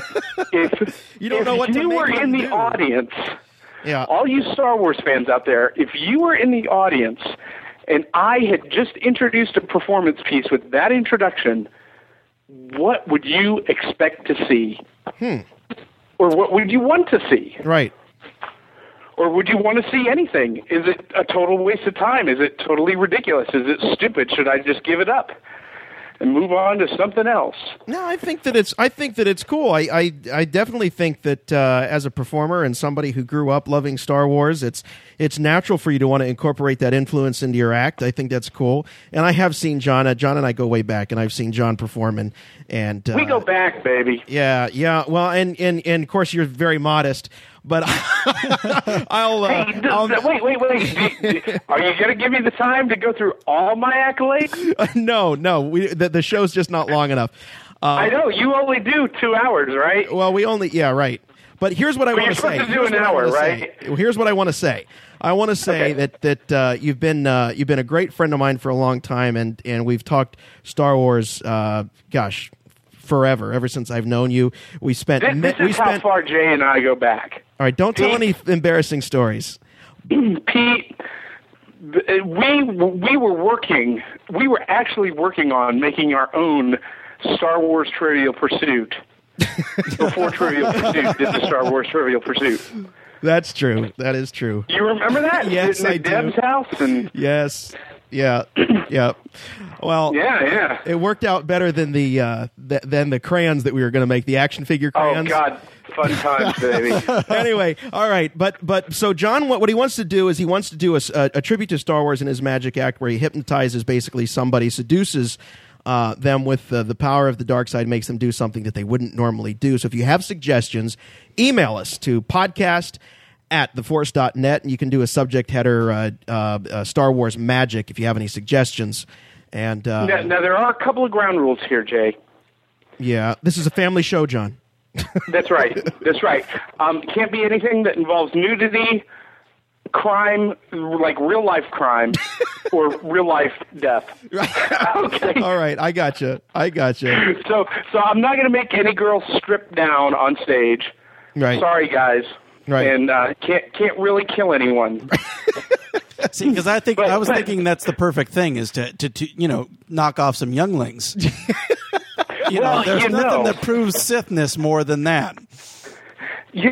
If you don't know what to were in the audience, yeah. All you Star Wars fans out there, if you were in the audience and I had just introduced a performance piece with that introduction, what would you expect to see? Or what would you want to see? Right. Or would you want to see anything? Is it a total waste of time? Is it totally ridiculous? Is it stupid? Should I just give it up and move on to something else? No, I think that it's cool. I definitely think that as a performer and somebody who grew up loving Star Wars, it's natural for you to want to incorporate that influence into your act. I think that's cool. And I have seen John. John and I go way back, and I've seen John perform. And we go back, baby. Yeah. Well, and of course you're very modest. But I'll. Wait. Are you going to give me the time to go through all my accolades? No. The show's just not long enough. I know. You only do 2 hours, right? Well, right. But here's what I want to say. You're supposed to do an hour, right? Here's what I want to say. I want to say that you've been a great friend of mine for a long time, and we've talked Star Wars. Forever, ever since I've known you. This is how far Jay and I go back. All right, don't tell any embarrassing stories. Pete, we were actually working on making our own Star Wars Trivial Pursuit before Trivial Pursuit did the Star Wars Trivial Pursuit. That's true. That is true. You remember that? Yes, I do. Deb's house? Yes. Yeah. Well, yeah. It worked out better than the crayons that we were going to make, the action figure crayons. Oh God, fun times, baby. Anyway, all right, but so John, what he wants to do is he wants to do a tribute to Star Wars in his magic act, where he hypnotizes basically somebody, seduces them with the power of the dark side, makes them do something that they wouldn't normally do. So if you have suggestions, email us to podcast@theforce.net, and you can do a subject header, Star Wars Magic, if you have any suggestions. And now there are a couple of ground rules here, Jay. Yeah, this is a family show, John. That's right. Can't be anything that involves nudity, crime, like real life crime, or real life death. Okay. All right, I gotcha. So I'm not going to make any girls strip down on stage. Right. Sorry, guys. Right. And can't really kill anyone. See, because I was thinking that's the perfect thing is to knock off some younglings. There's nothing that proves Sithness more than that. Is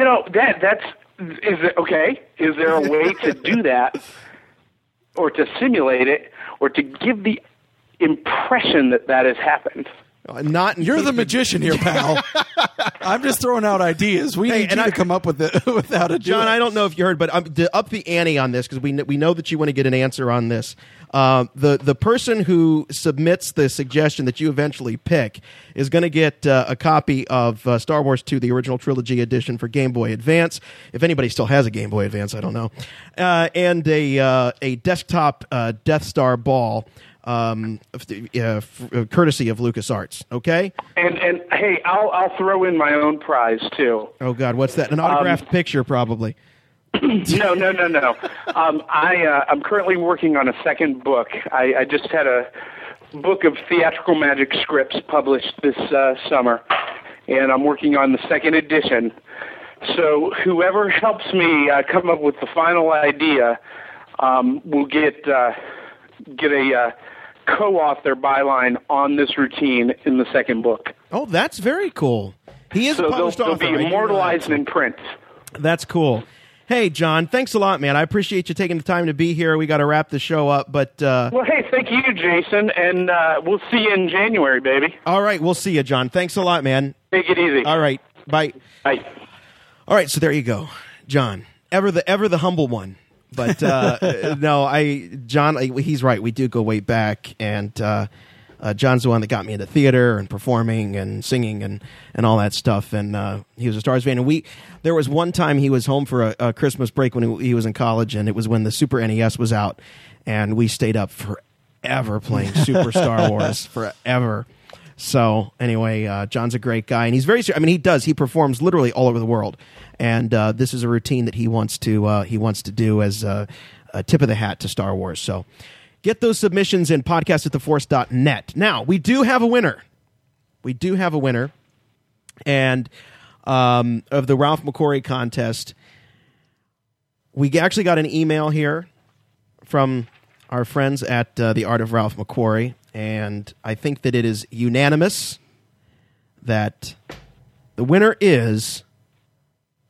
it okay? Is there a way to do that, or to simulate it, or to give the impression that has happened? You're the magician here, pal. I'm just throwing out ideas. We need you to come up with it without a John, I don't know if you heard, but to up the ante on this, because we know that you want to get an answer on this. The person who submits the suggestion that you eventually pick is going to get a copy of Star Wars II, the original trilogy edition for Game Boy Advance. If anybody still has a Game Boy Advance, I don't know. And a desktop Death Star ball. Courtesy of LucasArts, okay? And hey, I'll throw in my own prize too. Oh God, what's that? An autographed picture, probably. No. I'm currently working on a second book. I just had a book of theatrical magic scripts published this summer, and I'm working on the second edition. So whoever helps me come up with the final idea will get a co-author byline on this routine in the second book. Oh, that's very cool. He is a published author. They'll be immortalized in print. That's cool. Hey, John, thanks a lot, man. I appreciate you taking the time to be here. We got to wrap the show up, but... Well, hey, thank you, Jason, and we'll see you in January, baby. All right, we'll see you, John. Thanks a lot, man. Take it easy. All right, bye. Bye. All right, so there you go. John, ever the humble one. But John, he's right. We do go way back, and John's the one that got me into theater and performing and singing and all that stuff. And he was a Star Wars fan. And there was one time he was home for a Christmas break when he was in college, and it was when the Super NES was out, and we stayed up forever playing Super Star Wars forever. So anyway, John's a great guy, and he's very. I mean, he performs literally all over the world, and this is a routine that he wants to do as a tip of the hat to Star Wars. So get those submissions in podcast@theforce.net. Now we do have a winner. And of the Ralph McQuarrie contest, we actually got an email here from our friends at the Art of Ralph McQuarrie. And I think that it is unanimous that the winner is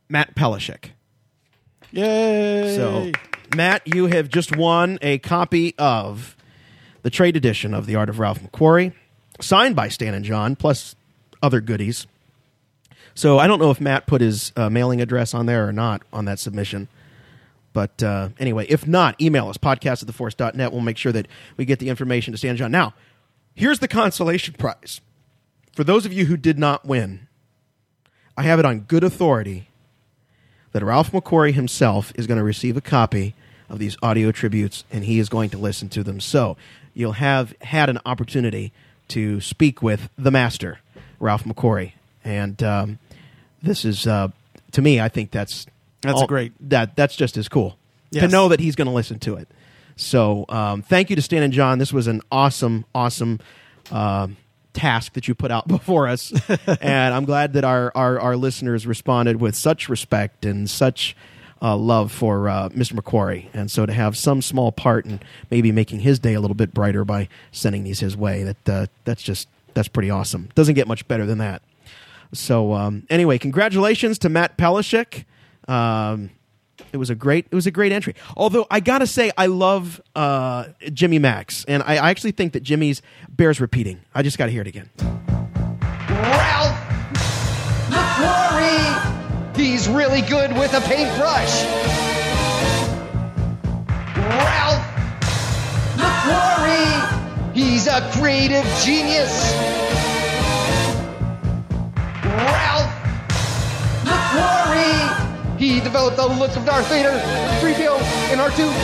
Matt Pelishik. Yay! So, Matt, you have just won a copy of the trade edition of The Art of Ralph McQuarrie, signed by Stan and John, plus other goodies. So I don't know if Matt put his mailing address on there or not on that submission. But anyway, if not, email us, podcast@theforce.net. We'll make sure that we get the information to Stan and John. Now, here's the consolation prize. For those of you who did not win, I have it on good authority that Ralph McQuarrie himself is going to receive a copy of these audio tributes, and he is going to listen to them. So you'll have had an opportunity to speak with the master, Ralph McQuarrie. And this is, to me, I think that's great. That's just as cool Yes. to know that he's going to listen to it. So thank you to Stan and John. This was an awesome task that you put out before us, and I'm glad that our listeners responded with such respect and such love for Mr. McQuarrie. And so to have some small part in maybe making his day a little bit brighter by sending these his way, that's pretty awesome. Doesn't get much better than that. So anyway, congratulations to Matt Pelishik. It was a great entry. Although I gotta say, I love Jimmy Max, and I actually think that Jimmy's bears repeating. I just gotta hear it again. Ralph McQuarrie, he's really good with a paintbrush. Ralph McQuarrie, he's a creative genius. Ralph McQuarrie, he developed the look of Darth Vader, 3PO, and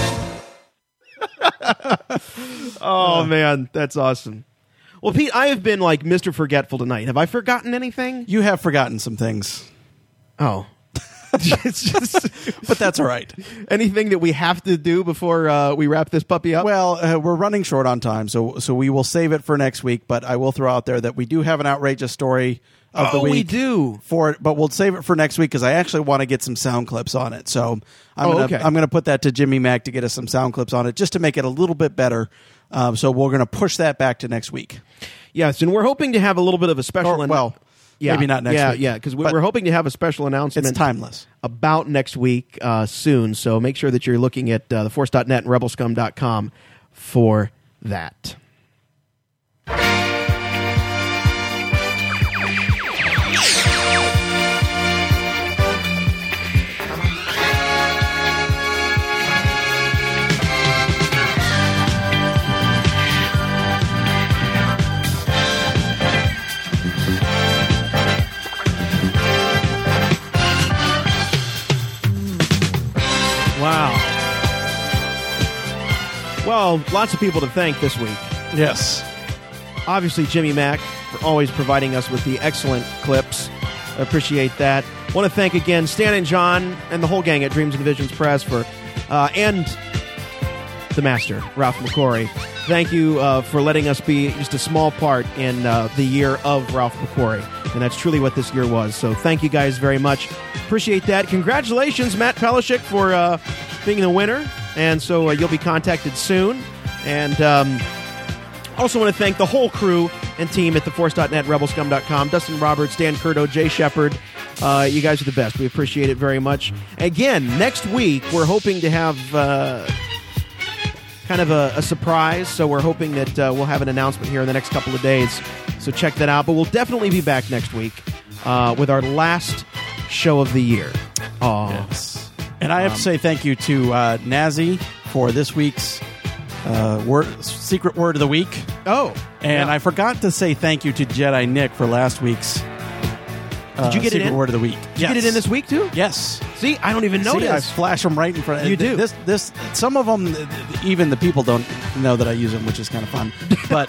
R2. Oh, man, that's awesome. Well, Pete, I have been like Mr. Forgetful tonight. Have I forgotten anything? You have forgotten some things. Oh. It's just, but that's all right. Anything that we have to do before we wrap this puppy up? Well, we're running short on time, so we will save it for next week. But I will throw out there that we do have an outrageous story of the week. We do for it, but we'll save it for next week because I actually want to get some sound clips on it. So I'm gonna put that to Jimmy Mack to get us some sound clips on it, just to make it a little bit better. So we're gonna push that back to next week. Yes, and we're hoping to have a little bit of a special. Maybe not next week. Yeah, because we're hoping to have a special announcement. It's timeless. About next week soon. So make sure that you're looking at theforce.net and rebelscum.com for that. Wow. Well, lots of people to thank this week. Yes. Obviously, Jimmy Mack for always providing us with the excellent clips. I appreciate that. Want to thank again Stan and John and the whole gang at Dreams and Visions Press for, and the master, Ralph McQuarrie. Thank you for letting us be just a small part in the year of Ralph McQuarrie. And that's truly what this year was. So thank you guys very much. Appreciate that. Congratulations, Matt Pelishik, for being the winner. And so you'll be contacted soon. And also want to thank the whole crew and team at theforce.net, rebelscum.com, Dustin Roberts, Dan Curto, Jay Shepard. You guys are the best. We appreciate it very much. Again, next week, we're hoping to have kind of a surprise. So we're hoping that we'll have an announcement here in the next couple of days. So check that out. But we'll definitely be back next week with our last show of the year. Oh, yes. And I have to say thank you to Nazi for this week's secret word of the week. Oh. And I forgot to say thank you to Jedi Nick for last week's Did you get secret it in? word of the week. Did you get it in this week too? Yes. See, I don't even notice. I flash them right in front of you. Do. This some of them, even the people don't know that I use them, which is kind of fun. But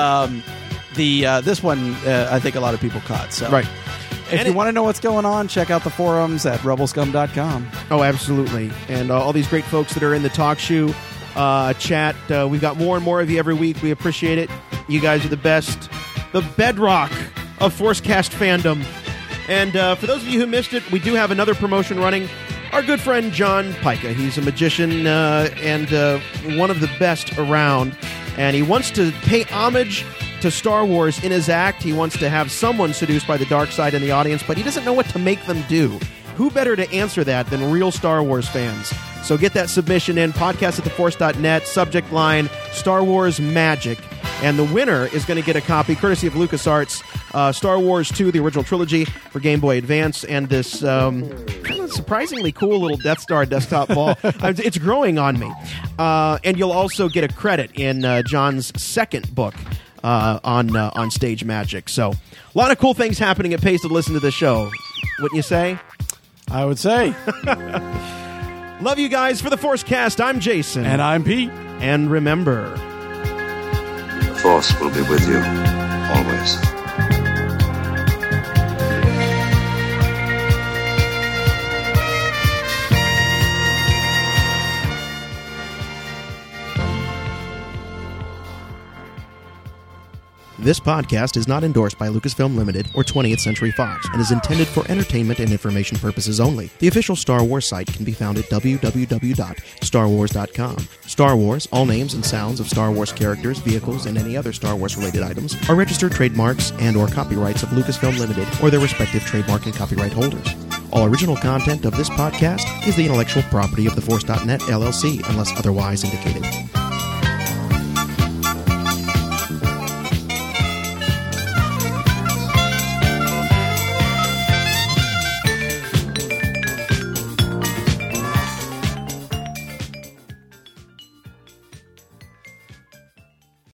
this one, I think a lot of people caught. So. Right. If you want to know what's going on, check out the forums at rebelscum.com. Oh, absolutely. And all these great folks that are in the Talk Shoe chat. We've got more and more of you every week. We appreciate it. You guys are the best. The bedrock of Forcecast fandom. And for those of you who missed it, we do have another promotion running. Our good friend John Pica. He's a magician and one of the best around. And he wants to pay homage to Star Wars in his act. He wants to have someone seduced by the dark side in the audience, but he doesn't know what to make them do. who better to answer that than real Star Wars fans? So get that submission in, podcast@theforce.net, subject line, Star Wars Magic. And the winner is going to get a copy, courtesy of LucasArts, Star Wars 2, the original trilogy for Game Boy Advance, and this kind of surprisingly cool little Death Star desktop ball. It's growing on me. And you'll also get a credit in John's second book on Stage Magic. So a lot of cool things happening at Pace to listen to this show. Wouldn't you say? I would say. Love you guys. For the Forcecast, I'm Jason. And I'm Pete. And remember, the Force will be with you, always. this podcast is not endorsed by Lucasfilm Limited or 20th Century Fox and is intended for entertainment and information purposes only. The official Star Wars site can be found at www.starwars.com. Star Wars, all names and sounds of Star Wars characters, vehicles, and any other Star Wars-related items are registered trademarks and or copyrights of Lucasfilm Limited or their respective trademark and copyright holders. All original content of this podcast is the intellectual property of TheForce.net, LLC, unless otherwise indicated.